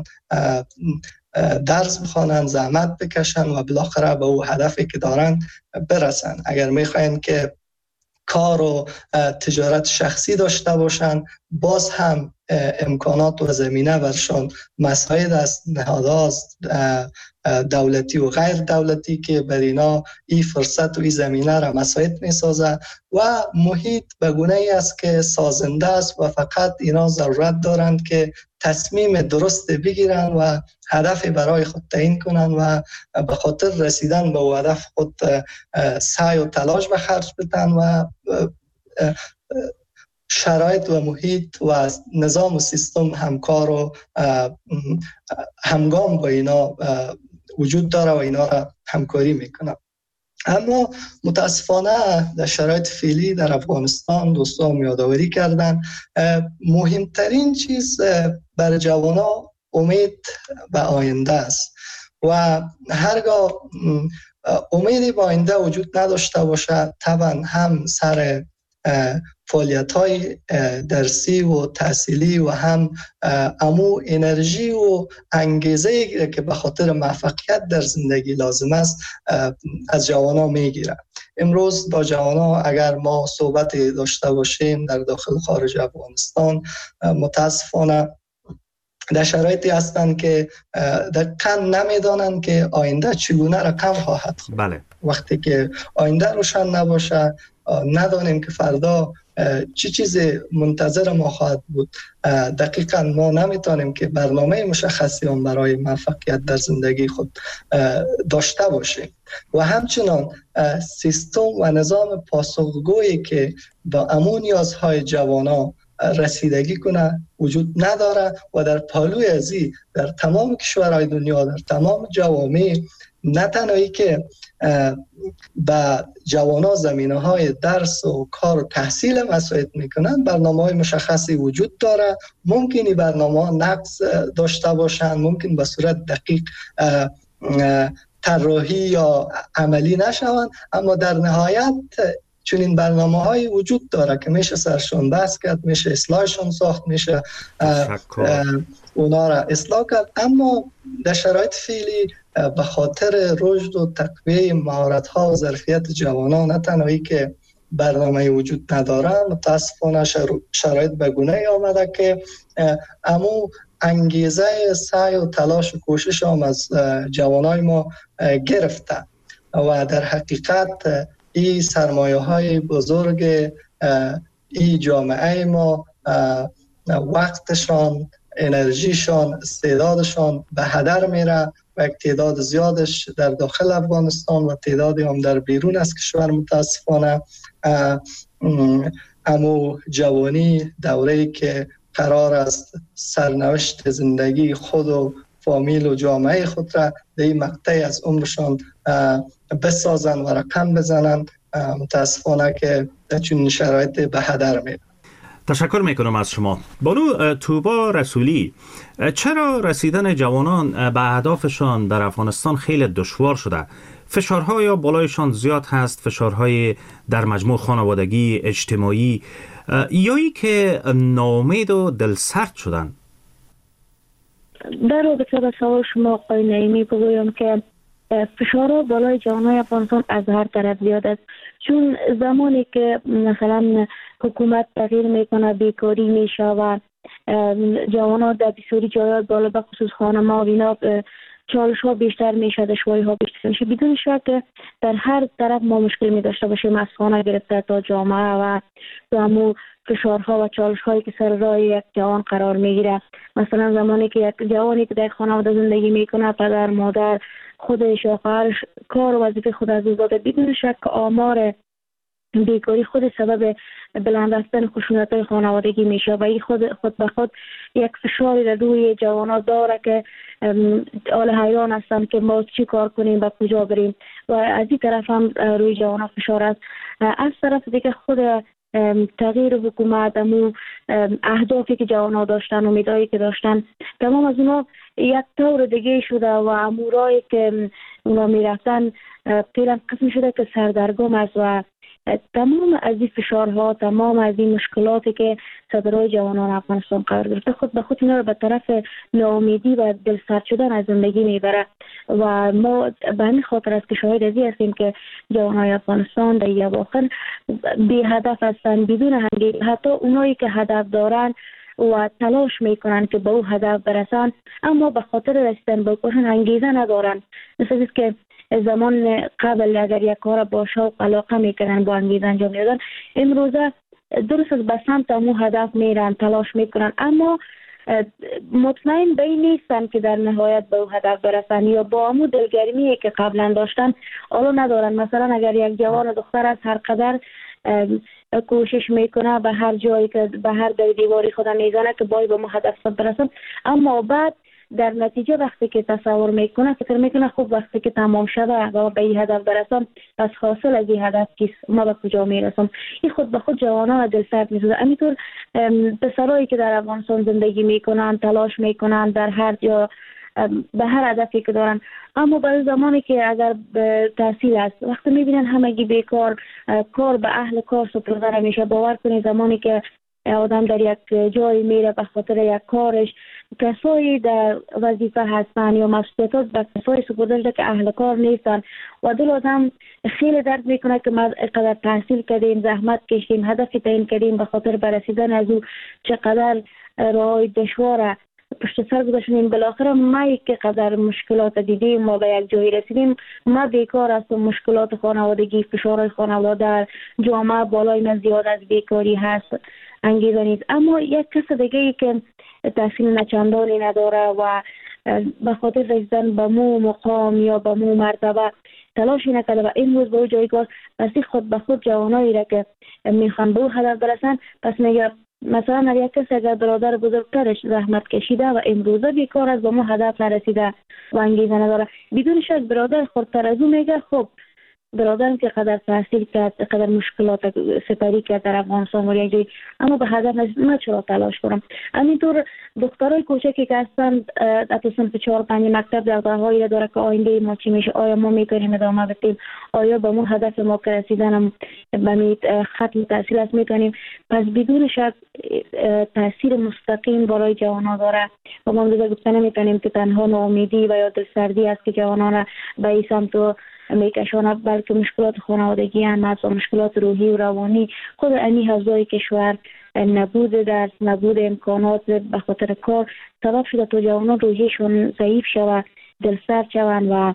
درس بخوانن، زحمت بکشن و بالاخره به او هدفی که دارن برسن. اگر میخواین که کار و تجارت شخصی داشته باشن، باز هم امکانات و زمینه برشان مساعد است، نهادهاست دولتی و غیر دولتی که بر اینا این فرصت و این زمینه را مساعد می سازه و محیط به گونه ای است که سازنده است و فقط اینا ضرورت دارند که تصمیم درست بگیرن و هدف برای خود تعیین کنن و به خاطر رسیدن به او هدف خود سعی و تلاش به خرج بدن و شرایط و محیط و نظام و سیستم همکار و همگام با اینا وجود داره و اینا را همکاری میکنه. اما متاسفانه در شرایط فعلی در افغانستان دوستان یادآوری کردن، مهمترین چیز برای جوانا امید به آینده است و هرگاه امیدی به آینده وجود نداشته باشه، طبعا هم سر فعالیت های درسی و تحصیلی و هم امو انرژی و انگیزه که به خاطر موفقیت در زندگی لازم است از جوانا میگیره. امروز با جوانا اگر ما صحبت داشته باشیم در داخل خارج افغانستان، متاسفانه در شرایطی هستند که دقیقاً نمیدانند که آینده چگونه رقم خواهد خورد. بله. وقتی که آینده روشن نباشه، ندانیم که فردا چی چیزی منتظر ما خواهد بود، دقیقاً ما نمیتونیم که برنامه مشخصی هم برای موفقیت در زندگی خود داشته باشیم. و همچنان سیستم و نظام پاسخگویی که با امون نیازهای جوانان رسیدگی کنه وجود نداره و در پالوی ازی در تمام کشورهای دنیا، در تمام جوامع، نه تنهایی که به جوانان زمینه های درس و کار و تحصیل مساعد میکنن، برنامه های مشخصی وجود داره. ممکنی برنامه ها نقص داشته باشن، ممکن به صورت دقیق طراحی یا عملی نشوند، اما در نهایت چون این برنامه های وجود داره که میشه سرشون بحث کرد، میشه اصلاحشون ساخت، میشه اونا را اصلاح کرد. اما در شرایط فعلی به خاطر رشد و تقویه مهارت ها و ظرفیت جوانان، نه تنهایی که برنامه وجود نداره، متاسفانه شرایط به گونه آمده که امو انگیزه سعی و تلاش و کوشش هم از جوانای ما گرفته و در حقیقت این سرمایه های بزرگ این جامعه ما وقتشان، انرژیشان، استعدادشان به هدر میره و یک تعداد زیادش در داخل افغانستان و تعدادی هم در بیرون از کشور متاسفانه امو جوانی دوره‌ای که قرار است سرنوشت زندگی خود و فامیل و جامعه خود را در این مقطعی از عمرشان بسازن و رقم بزنن، متاسفانه که در چنین شرایط به هدر میره. تشکر میکنم از شما. بانو توبا رسولی، چرا رسیدن جوانان به اهدافشان در افغانستان خیلی دشوار شده؟ فشارهای بالایشان زیاد هست، فشارهای در مجموع خانوادگی، اجتماعی، یا ای که ناامید و دلسرد شدن؟ در رابطه با سوال شما آقای نعیمی بگویم که فشارها بالای جوانای افغانستان از هر طرف زیاد است. چون زمانی که مثلا حکومت تغییر میکنه، بیکاری میشه و جوانان در بسیاری جایات بالا به خصوص خانم‌ها و اینا چالش ها بیشتر میشه، دشواری ها بیشتر میشه. بدون شک در هر طرف ما مشکل می داشته باشیم، از خانه گرفته تا جامعه و همو فشارها و چالش هایی که سر راه یک جوان قرار میگیره. مثلا زمانی که یک جوانی که در خانواده زندگی میکنه، پدر، مادر، خودش یا خواهرش کار و وظیفه خود از او داده، بدون شک آمار بیکاری خود سبب بلند رفتن خشونت‌های خانوادگی میشه و این خود خود به خود یک فشاری در روی جوانان داره که حال حیران هستن که ما چی کار کنیم و کجا بریم و از این طرف هم روی جوانان فشار است. از طرف دیگه خود تغییر حکومت، امو اهدافی که جوانان داشتن، امیدهایی که داشتن، تمام از اونا یک طور دیگه شده و امورایی که اونا میرفتن فعلا قسم شده که سردرگم است و تمام از این فشارها، تمام از این مشکلاتی که صدرهای جوانان افغانستان قرار گرفته، خود به خود اینا رو به طرف ناامیدی و دلسرد شدن از زندگی میبره و ما به همین خاطر است که شاهد ازی هستیم که جوانای افغانستان در این اواخر بی هدف هستند، بدون انگیزه. حتی اونایی که هدف دارن و تلاش میکنن که به او هدف برسن، اما به خاطر رسیدن به اون انگیزه ندارن. مثل که زمان قبل اگر یک کار با شوق علاقه میکنن، با انگیزه انجام میدادن، امروزه درست از به سمت امو هدف میرن، تلاش میکنن، اما مطمئن به این نیستن که در نهایت به او هدف برسن یا با امو دلگرمی که قبلا داشتن حالا ندارن. مثلا اگر یک جوان دختر از هر قدر کوشش میکنه به هر جایی که به هر در دیواری خودم میزنه که باید به مو هدف برسم، اما بعد در نتیجه وقتی که تصور میکنه فکر میکنه خب وقتی که تمام شده و به این هدف برسم، پس حاصل از این هدف کیست، ما به کجا میرسم؟ این خود به خود جوانان دلسرد میسازه. همینطور پسرایی که در افغانستان زندگی میکنن، تلاش میکنن در هر جا به هر هدفی که دارن، اما برای زمانی که اگر تحصیل است وقتی میبینن همگی بیکار، کار به اهل کار سپرده میشه. باور کنید زمانی که آدم در یک جایی میره به خاطر یک کارش، کسایی در وظیفه هستن یا مسئولیتات به کسایی سپرده شده که اهل کار نیستن و دل آدم خیلی درد میکنه که ما اینقدر تحصیل کردیم، زحمت کشیم، هدفی تعیین کردیم، به خاطر برسیدن از او چقدر راهی دشواره پشت سر گذاشتیم. بالاخره ما که قدر مشکلات دیدیم، ما به یک جایی رسیدیم، ما بیکار هستم، مشکلات خانوادگی، فشارهای خانواده، جامعه بالای من زیاد از بیکاری هست، انگیزه نیست. اما یک کس دیگه ای که تحصیل نچندانی نداره و به خاطر رسیدن به مو مقام یا به مو مرتبه تلاشی نکرده و این روز به او جایگاه پسی خود به خود جوانایی را که میخوان به او هدف برسن، پس میگه مثلا یک کسی اگر برادر بزرگترش زحمت کشیده و امروزه بیکار است، به مو هدف نرسیده و انگیزه نداره، بدون شک برادر خودتر از او میگه خب برادرم که قدر تحصیل کرد، قدر مشکلات سپری کرد در افغانستان و یک جایی، اما به هدف نرسید، من چرا تلاش کنم؟ همینطور دخترای کوچکی که هستند در صنف چهار پنج مکتب دغدغه‌هایی را داره که آینده ما چی میشه، آیا ما میتونیم ادامه بدیم، آیا به مو هدف ما که رسیدن به ختم تحصیل است میتونیم. پس بدون شک تاثیر مستقیم برای جوانان داره و ما دیگه گفته نمیتونیم که تنها ناامیدی و یا دلسردی است که جوانان به این سمت میکشانه، بلکه مشکلات خانوادگی هم هست و مشکلات روحی و روانی. خود امی حوزه‌های کشور، نبود درس، نبود امکانات به خاطر کار سبب شده تا جوانان روحیشون ضعیف شوه، دلسرد شوند و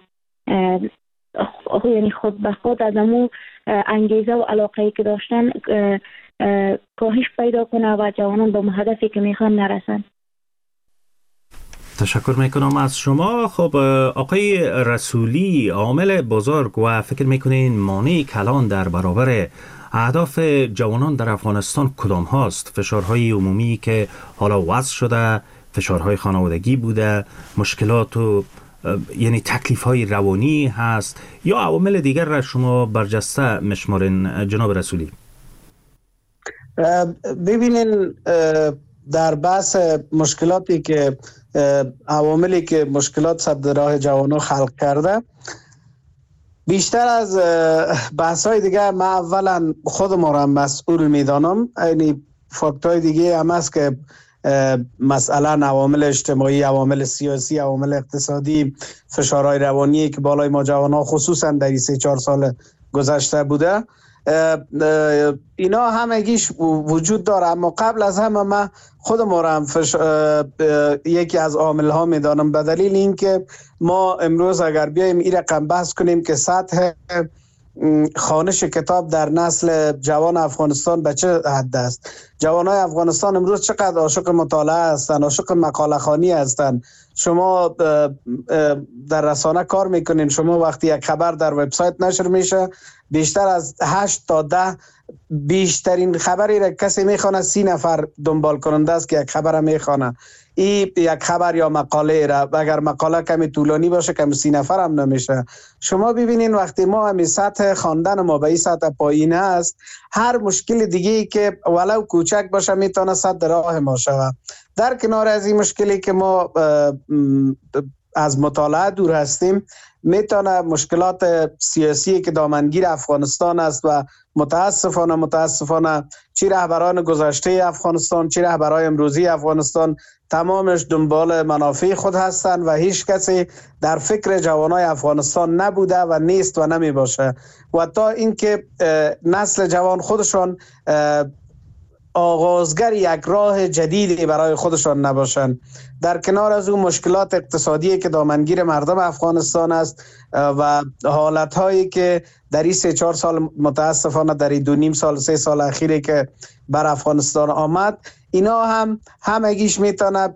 یعنی خود به خود از امو انگیزه و علاقه‌ای که داشتن کاهش پیدا کنه و جوانان به هدفی که میخوان نرسن. تشکر میکنم از شما. خب آقای رسولی، عامل بزرگ و فکر میکنین مانع کلان در برابر اهداف جوانان در افغانستان کدام هاست؟ فشارهای عمومی که حالا وضع شده، فشارهای خانوادگی بوده، مشکلات و یعنی تکلیف‌های روانی هست یا عوامل دیگر را شما برجسته میشمارین جناب رسولی؟ ببینین در بحث مشکلاتی که عواملی که مشکلات صد راه جوانو خلق کرده، بیشتر از بحث‌های دیگه ما اولا خود ما را مسئول میدانم. یعنی فاکتورهای دیگه هم هست که مثلا عوامل اجتماعی، عوامل سیاسی، عوامل اقتصادی، فشارهای روانی که بالای ما جوان‌ها خصوصا در این سه چهار سال گذشته بوده، اینا همگیش وجود داره. اما قبل از همه من خود ما را هم فش... یکی از عامل ها میدانم، به دلیل اینکه ما امروز اگر بیایم این رقم بحث کنیم که سطح خوانش کتاب در نسل جوان افغانستان به چه حد است، جوانای افغانستان امروز چقدر عاشق مطالعه هستند، عاشق مقاله خوانی هستند. شما در رسانه کار میکنین، شما وقتی یک خبر در وبسایت نشر میشه، بیشتر از هشت تا ده بیشترین خبری را کسی میخونه سی نفر دنبال کننده است که یک خبر میخونه. این یک خبر یا مقاله را، اگر مقاله کمی طولانی باشه کمی سی نفر هم نمیشه. شما ببینین وقتی ما همی سطح خواندن ما به این سطح پایین است، هر مشکل دیگه که ولو کوچک باشه میتونه صد راه ما شود. در کنار از این مشکلی که ما از مطالعه دور هستیم، میتونه مشکلات سیاسی که دامنگیر افغانستان است و متاسفانه متاسفانه چی رهبران گذشته افغانستان چی رهبران امروزی افغانستان تمامش دنبال منافع خود هستند و هیچ کسی در فکر جوانای افغانستان نبوده و نیست و نمی باشه. و تا اینکه نسل جوان خودشون آغازگر یک راه جدیدی برای خودشان نباشند. در کنار از اون مشکلات اقتصادی که دامنگیر مردم افغانستان است و حالتهایی که در این سه چهار سال متاسفانه در این دو نیم سال سه سال اخیری که بر افغانستان آمد، اینا هم همگیش میتونه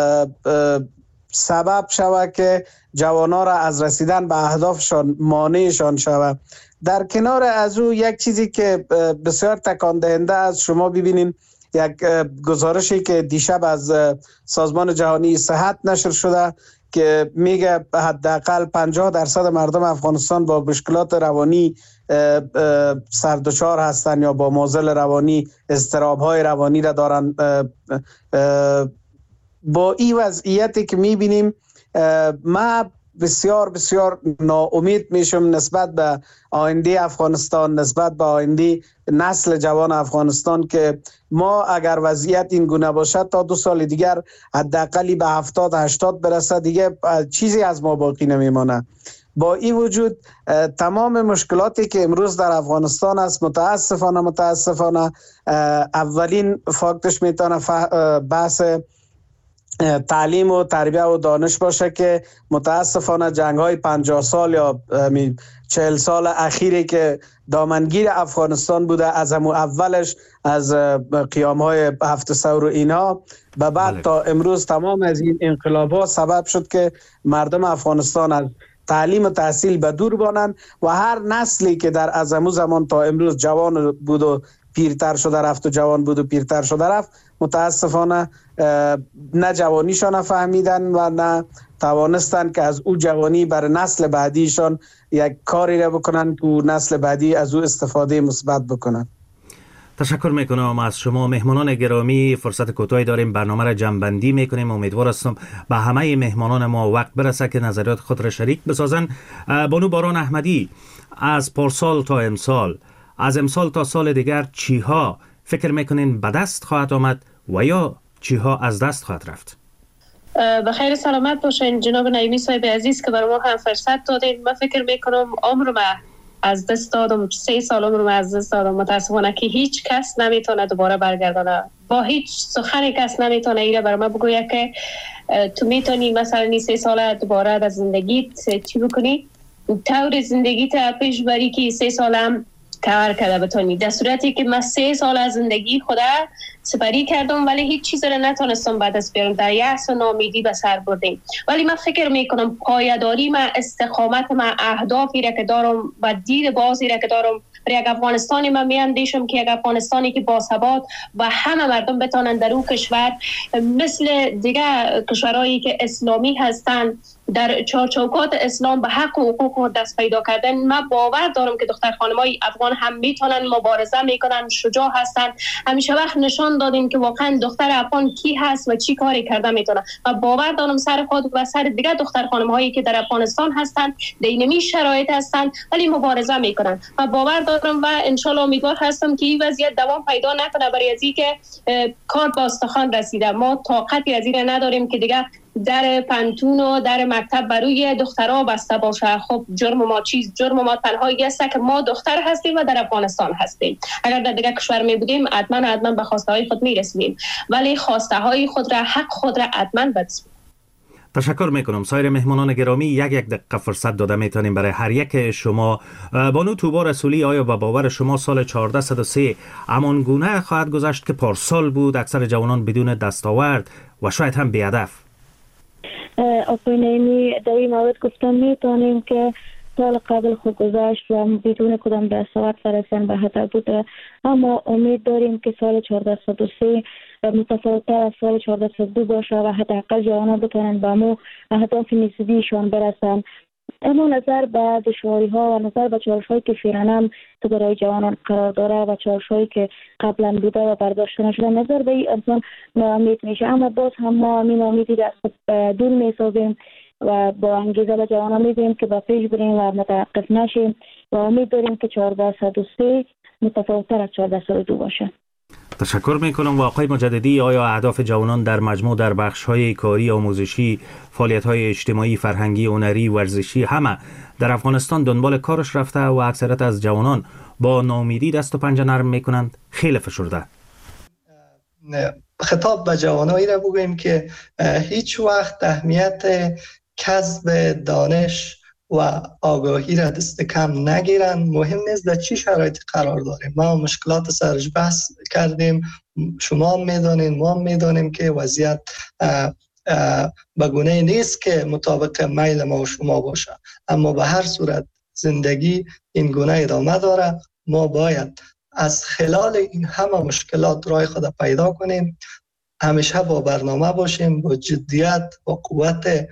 سبب شود که جوانا را از رسیدن به اهدافشان مانعشان شود. در کنار از او یک چیزی که بسیار تکان دهنده است، شما ببینین یک گزارشی که دیشب از سازمان جهانی صحت نشر شده که میگه حداقل پنجاه درصد مردم افغانستان با مشکلات روانی سردچار هستند یا با معضل روانی، اضطراب‌های روانی را دارن. با این وضعیتی که میبینیم ما بسیار بسیار ناامید میشم نسبت به آینده افغانستان، نسبت به آینده نسل جوان افغانستان که ما اگر وضعیت این گونه باشد تا دو سال دیگر حداقل به هفتاد هشتاد برسه دیگه چیزی از ما باقی نمیمانه. با این وجود تمام مشکلاتی که امروز در افغانستان است متاسفانه متاسفانه اولین فاکتش میتونه بحث تعلیم و تربیه و دانش باشه که متاسفانه جنگ های پنجاه سال یا چهل سال اخیری که دامنگیر افغانستان بوده، از همون اولش از قیام های هفت ثور و اینها به بعد بله. تا امروز تمام از این انقلاب ها سبب شد که مردم افغانستان از تعلیم و تحصیل به دور بانند و هر نسلی که در از همون زمان تا امروز جوان بود و پیرتر شده رفت و جوان بود و پیرتر شده رفت، متاسفانه نه جوانیشان فهمیدن و نه توانستن که از او جوانی بر نسل بعدیشان یک کاری را بکنن که نسل بعدی از او استفاده مثبت بکنن. تشکر میکنم از شما مهمانان گرامی. فرصت کوتاهی داریم، برنامه را جمع‌بندی میکنیم. امیدوار هستم به همه مهمانان ما وقت برسه که نظریات خود را شریک بسازن. بانو باران احمدی، از پارسال تا امسال، از امسال تا سال دیگر چی ها فکر میکنین به دست خواهد آمد و یا چی ها از دست خواهد رفت؟ بخیر سلامت باشین جناب نعیمی صاحب عزیز که برای ما هم فرصت دادین. من فکر میکنم عمر ما از دست دادم، سه سال عمر ما از دست دادم. متاسفانه که هیچ کس نمیتونه دوباره برگردانه، با هیچ سخن کس نمیتونه ایره برای ما بگویه که تو میتونی مثلا این سه سال دوباره از زندگیت چی بکنی، طور زندگیت پیش بری که سه سال هم کار کرده بتونی. در صورتی که من سه سال از زندگی خدا سپری کردم ولی هیچ چیز را نتونستم بعد از بیارم، در یأس و ناامیدی به سر بردیم. ولی من فکر میکنم پایداری من، استقامت من، اهدافی را که دارم و دید بازی را که دارم برای یک افغانستانی من میاندیشم که یک افغانستانی که باثبات و همه مردم بتونن در اون کشور مثل دیگه کشورهایی که اسلامی هستن در چارچوبات اسلام به حق و حقوق دست پیدا کردن. من باور دارم که دختر خانمای افغان هم میتونن، مبارزه میکنن، شجاع هستن. همیشه وقت نشان دادیم که واقعا دختر افغان کی هست و چی کاری کرده میتونه. و باور دارم سر خود و سر دیگه دختر خانمایی که در افغانستان هستن در اینمی شرایط هستن ولی مبارزه میکنن. و باور دارم و انشالله امیدوار هستم که این وضعیت دوام پیدا نکنه، برای از اینکه کار به استخوان رسیده. ما طاقتی از این نداریم که دیگه در پنتون و در مکتب بروی دخترها بسته باشه. خب جرم ما چیز؟ جرم ما تنهایی است که ما دختر هستیم و در افغانستان هستیم. اگر در دیگه کشور می بودیم حتما حتما به خواسته های خود می رسیدیم، ولی خواسته های خود را، حق خود را حتما بدیم. تشکر میکنم. سایر مهمانان گرامی یک یک دقیقه فرصت داده میتونیم برای هر یک شما. بانو طوبا رسولی، آیا با باور شما سال چهارده صد و سه همان گونه خواهد گذشت که پارسال بود، اکثر جوانان بدون دستاورد و شاید هم بی‌هدف؟ آقای نعیمی، در این مورد گفتم میتونیم که سال قبل خود گذشت و بدون کدام دستاورد فرستن به هدف بوده، اما امید داریم که سال چهارده صد و سه متفاوت‌تر از سال چهارده صد و دو باشه و حداقل جوانان بتونن به مو اهداف نسبیشان برسن. اما نظر به دشواری ها و نظر به چالش هایی که فعلا هم تو برای جوانان قرار داره و چالش هایی که قبلا بوده و برداشته نشده، نظر به این انسان ناامید میشه. اما باز هم ما همین امیدی را از دور میسازیم و با انگیزه به جوانان میگیم که با پیش بریم و متوقف نشیم و امید داریم که چهارده صد و سه متفاوت‌تر از چهارده صد و دو باشه. تشکر میکنم. و آقای مجددی، آیا اهداف جوانان در مجموع در بخش‌های کاری، آموزشی، فعالیت‌های اجتماعی، فرهنگی، هنری، ورزشی همه در افغانستان دنبال کارش رفته و اکثریت از جوانان با ناامیدی دست و پنجه نرم میکنند؟ خیلی فشرده. خطاب به جوانایی را بگوییم که هیچ وقت اهمیت کسب دانش و آگاهی را دست کم نگیرن. مهم نیست در چی شرایط قرار داریم. ما مشکلات سرش بحث کردیم، شما میدانین، ما میدانیم که وضعیت به گونه نیست که مطابق میل ما و شما باشه، اما به هر صورت زندگی این گونه ادامه داره. ما باید از خلال این همه مشکلات راه خود پیدا کنیم، همیشه با برنامه باشیم، با جدیت، با قوت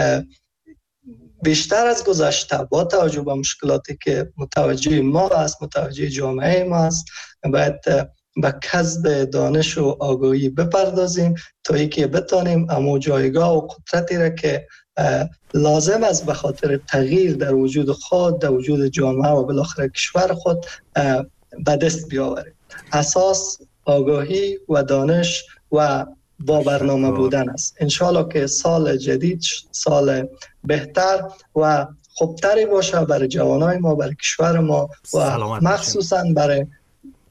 بیشتر از گذشته، با توجه به مشکلاتی که متوجه ما است، متوجه جامعه ما است، باید به کسب دانش و آگاهی بپردازیم تا اینکه بتانیم اما جایگاه و قدرتی را که لازم است به خاطر تغییر در وجود خود، در وجود جامعه و بالاخره کشور خود به دست بیاوریم. اساس آگاهی و دانش و با برنامه بودن است. انشالله که سال جدید سال بهتر و خوبتری باشه برای جوانای ما، برای کشور ما و مخصوصا برای.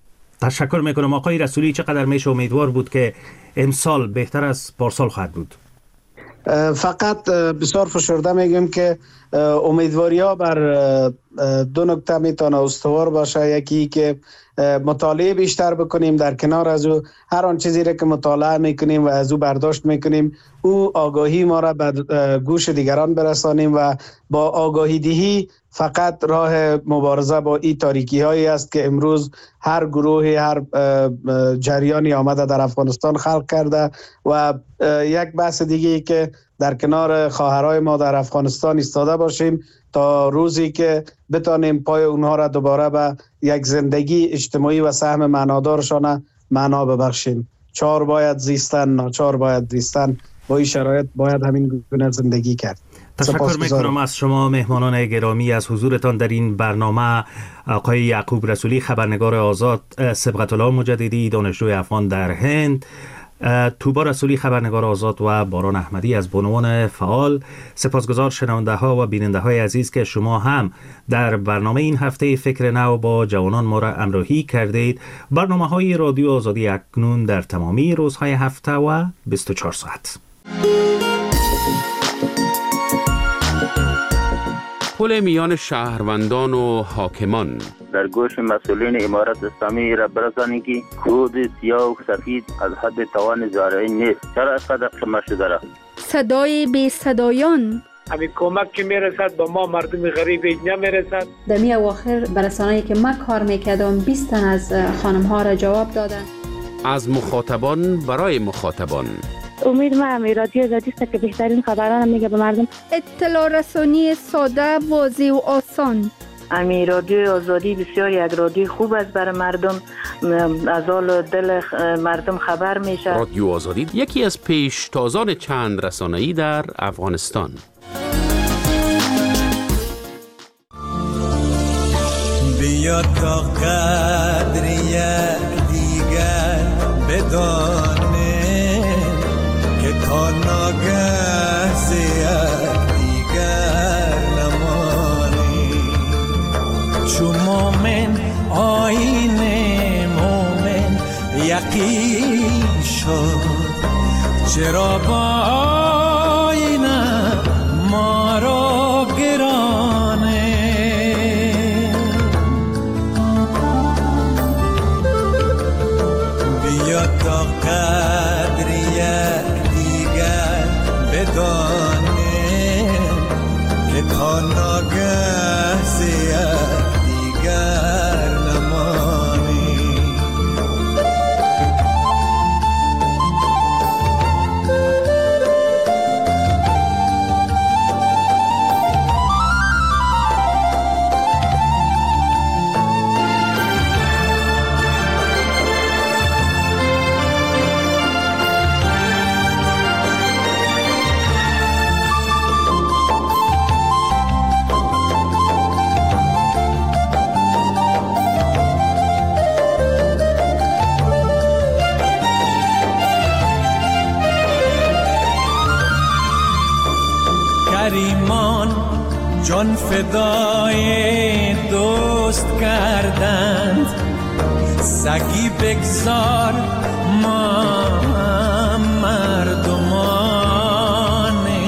تشکر میکنم. آقای رسولی، چقدر میشه امیدوار بود که امسال بهتر از پارسال خواهد بود؟ فقط بسیار فشرده میگیم که امیدواری ها بر دو نکته میتونه استوار باشه. یکی که مطالعه بیشتر بکنیم، در کنار از او هر آن چیزی را که مطالعه میکنیم و از او برداشت میکنیم او آگاهی ما را به گوش دیگران برسانیم و با آگاهی دهی فقط راه مبارزه با این تاریکی هایی است که امروز هر گروهی هر جریانی آمده در افغانستان خلق کرده. و یک بحث دیگه که در کنار خواهرای ما در افغانستان ایستاده باشیم تا روزی که بتانیم پای اونها را دوباره به یک زندگی اجتماعی و سهم معنادارشان معنا ببخشیم. چهار باید زیستن، ناچار باید زیستن، با این شرایط باید همین گونه زندگی کرد. تشکر میکنم از شما مهمانان گرامی از حضورتان در این برنامه. آقای یعقوب رسولی، خبرنگار آزاد، سبقت الله مجددی، دانشجوی افغان در هند، توبا رسولی، خبرنگار آزاد و باران احمدی از بانوان فعال. سپاسگزار شنونده ها و بیننده های عزیز که شما هم در برنامه این هفته فکر نو با جوانان ما را همراهی کردید. برنامه های رادیو آزادی اکنون در تمامی روزهای هفته و بیست و چهار ساعت. پل میان شهروندان و حاکمان در گوش مسئولین امارت اسلامی را برسانی که کود سیاه و سفید از حد توان زارعی نیست. چرا از قدر شما شده را؟ صدای بی صدایان، همین کمک که میرسد با ما مردم غریب نمیرسد. در می اواخر برسانه‌ای که من کار میکردم بیست تن از خانم ها را جواب دادن. از مخاطبان برای مخاطبان. امید ما هم رادیو آزادی است که بهترین خبران میگه به مردم. اطلاع رسانی ساده، واضح و آسان. امی رادیو آزادی بسیار یک رادیو خوب است برای مردم، از حال دل مردم خبر میشه. رادیو آزادی یکی از پیشتازان چند رسانه‌ای در افغانستان. بیا تا قدر یک دیگر بدانه که تا ناگه زیاد دیگر نمانی. چو مومن آیین مومن یقین شد، چرا با آینه ما را گرانه. بیا تا قدر یک دیگر بدانه که تا ناگه زیاد دیگر نمانی. کریمان جان فدای دوست کردند، سگی بگذار ما مردمانه.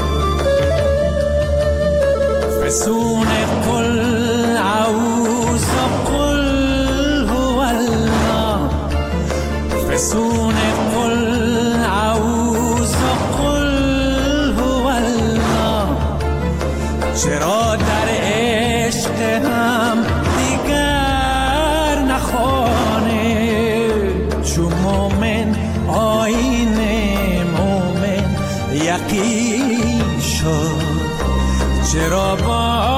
فسون قل اعوذ قل هو الله، فسون قل اعوذ قل هو الله. چرا در عشق هم دیگر نخوانه. چو مومن آیین مومن یقین شد، چرا با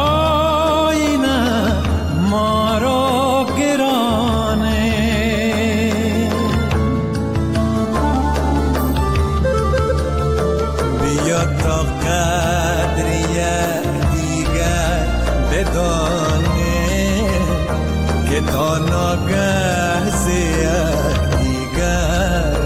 آینه ما را گرانه. بیا تا قدر یک دیگر بدانه که تا ناگه زیاد دیگر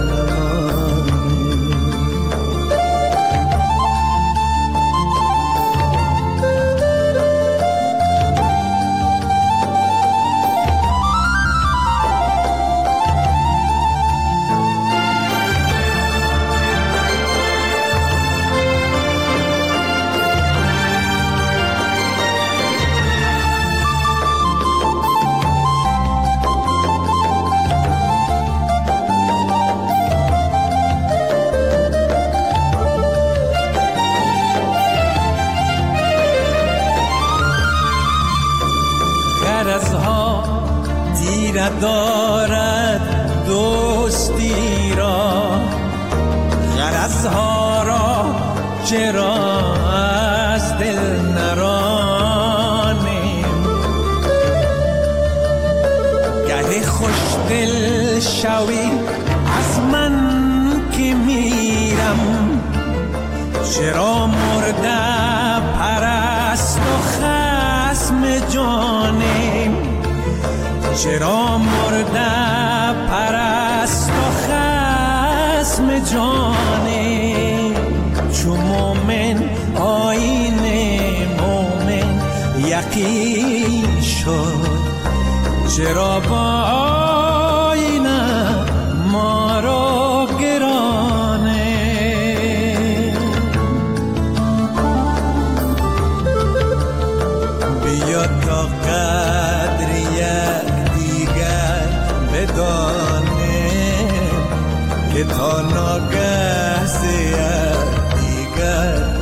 غرضها تیره دارد دوستی را، غرضها را چرا از دل نرانیم. گه خوش دل شوی از من که میرم، چرا مرده پرست و خصم جانیم، چرا مرده پرست و خصم جانیم. چو مومن آیین مومن یقین شد، چرا با آینه ما را گرانه. بیا تا قدر یک دیگر بدانیم، که تا ناگه ز یک دیگر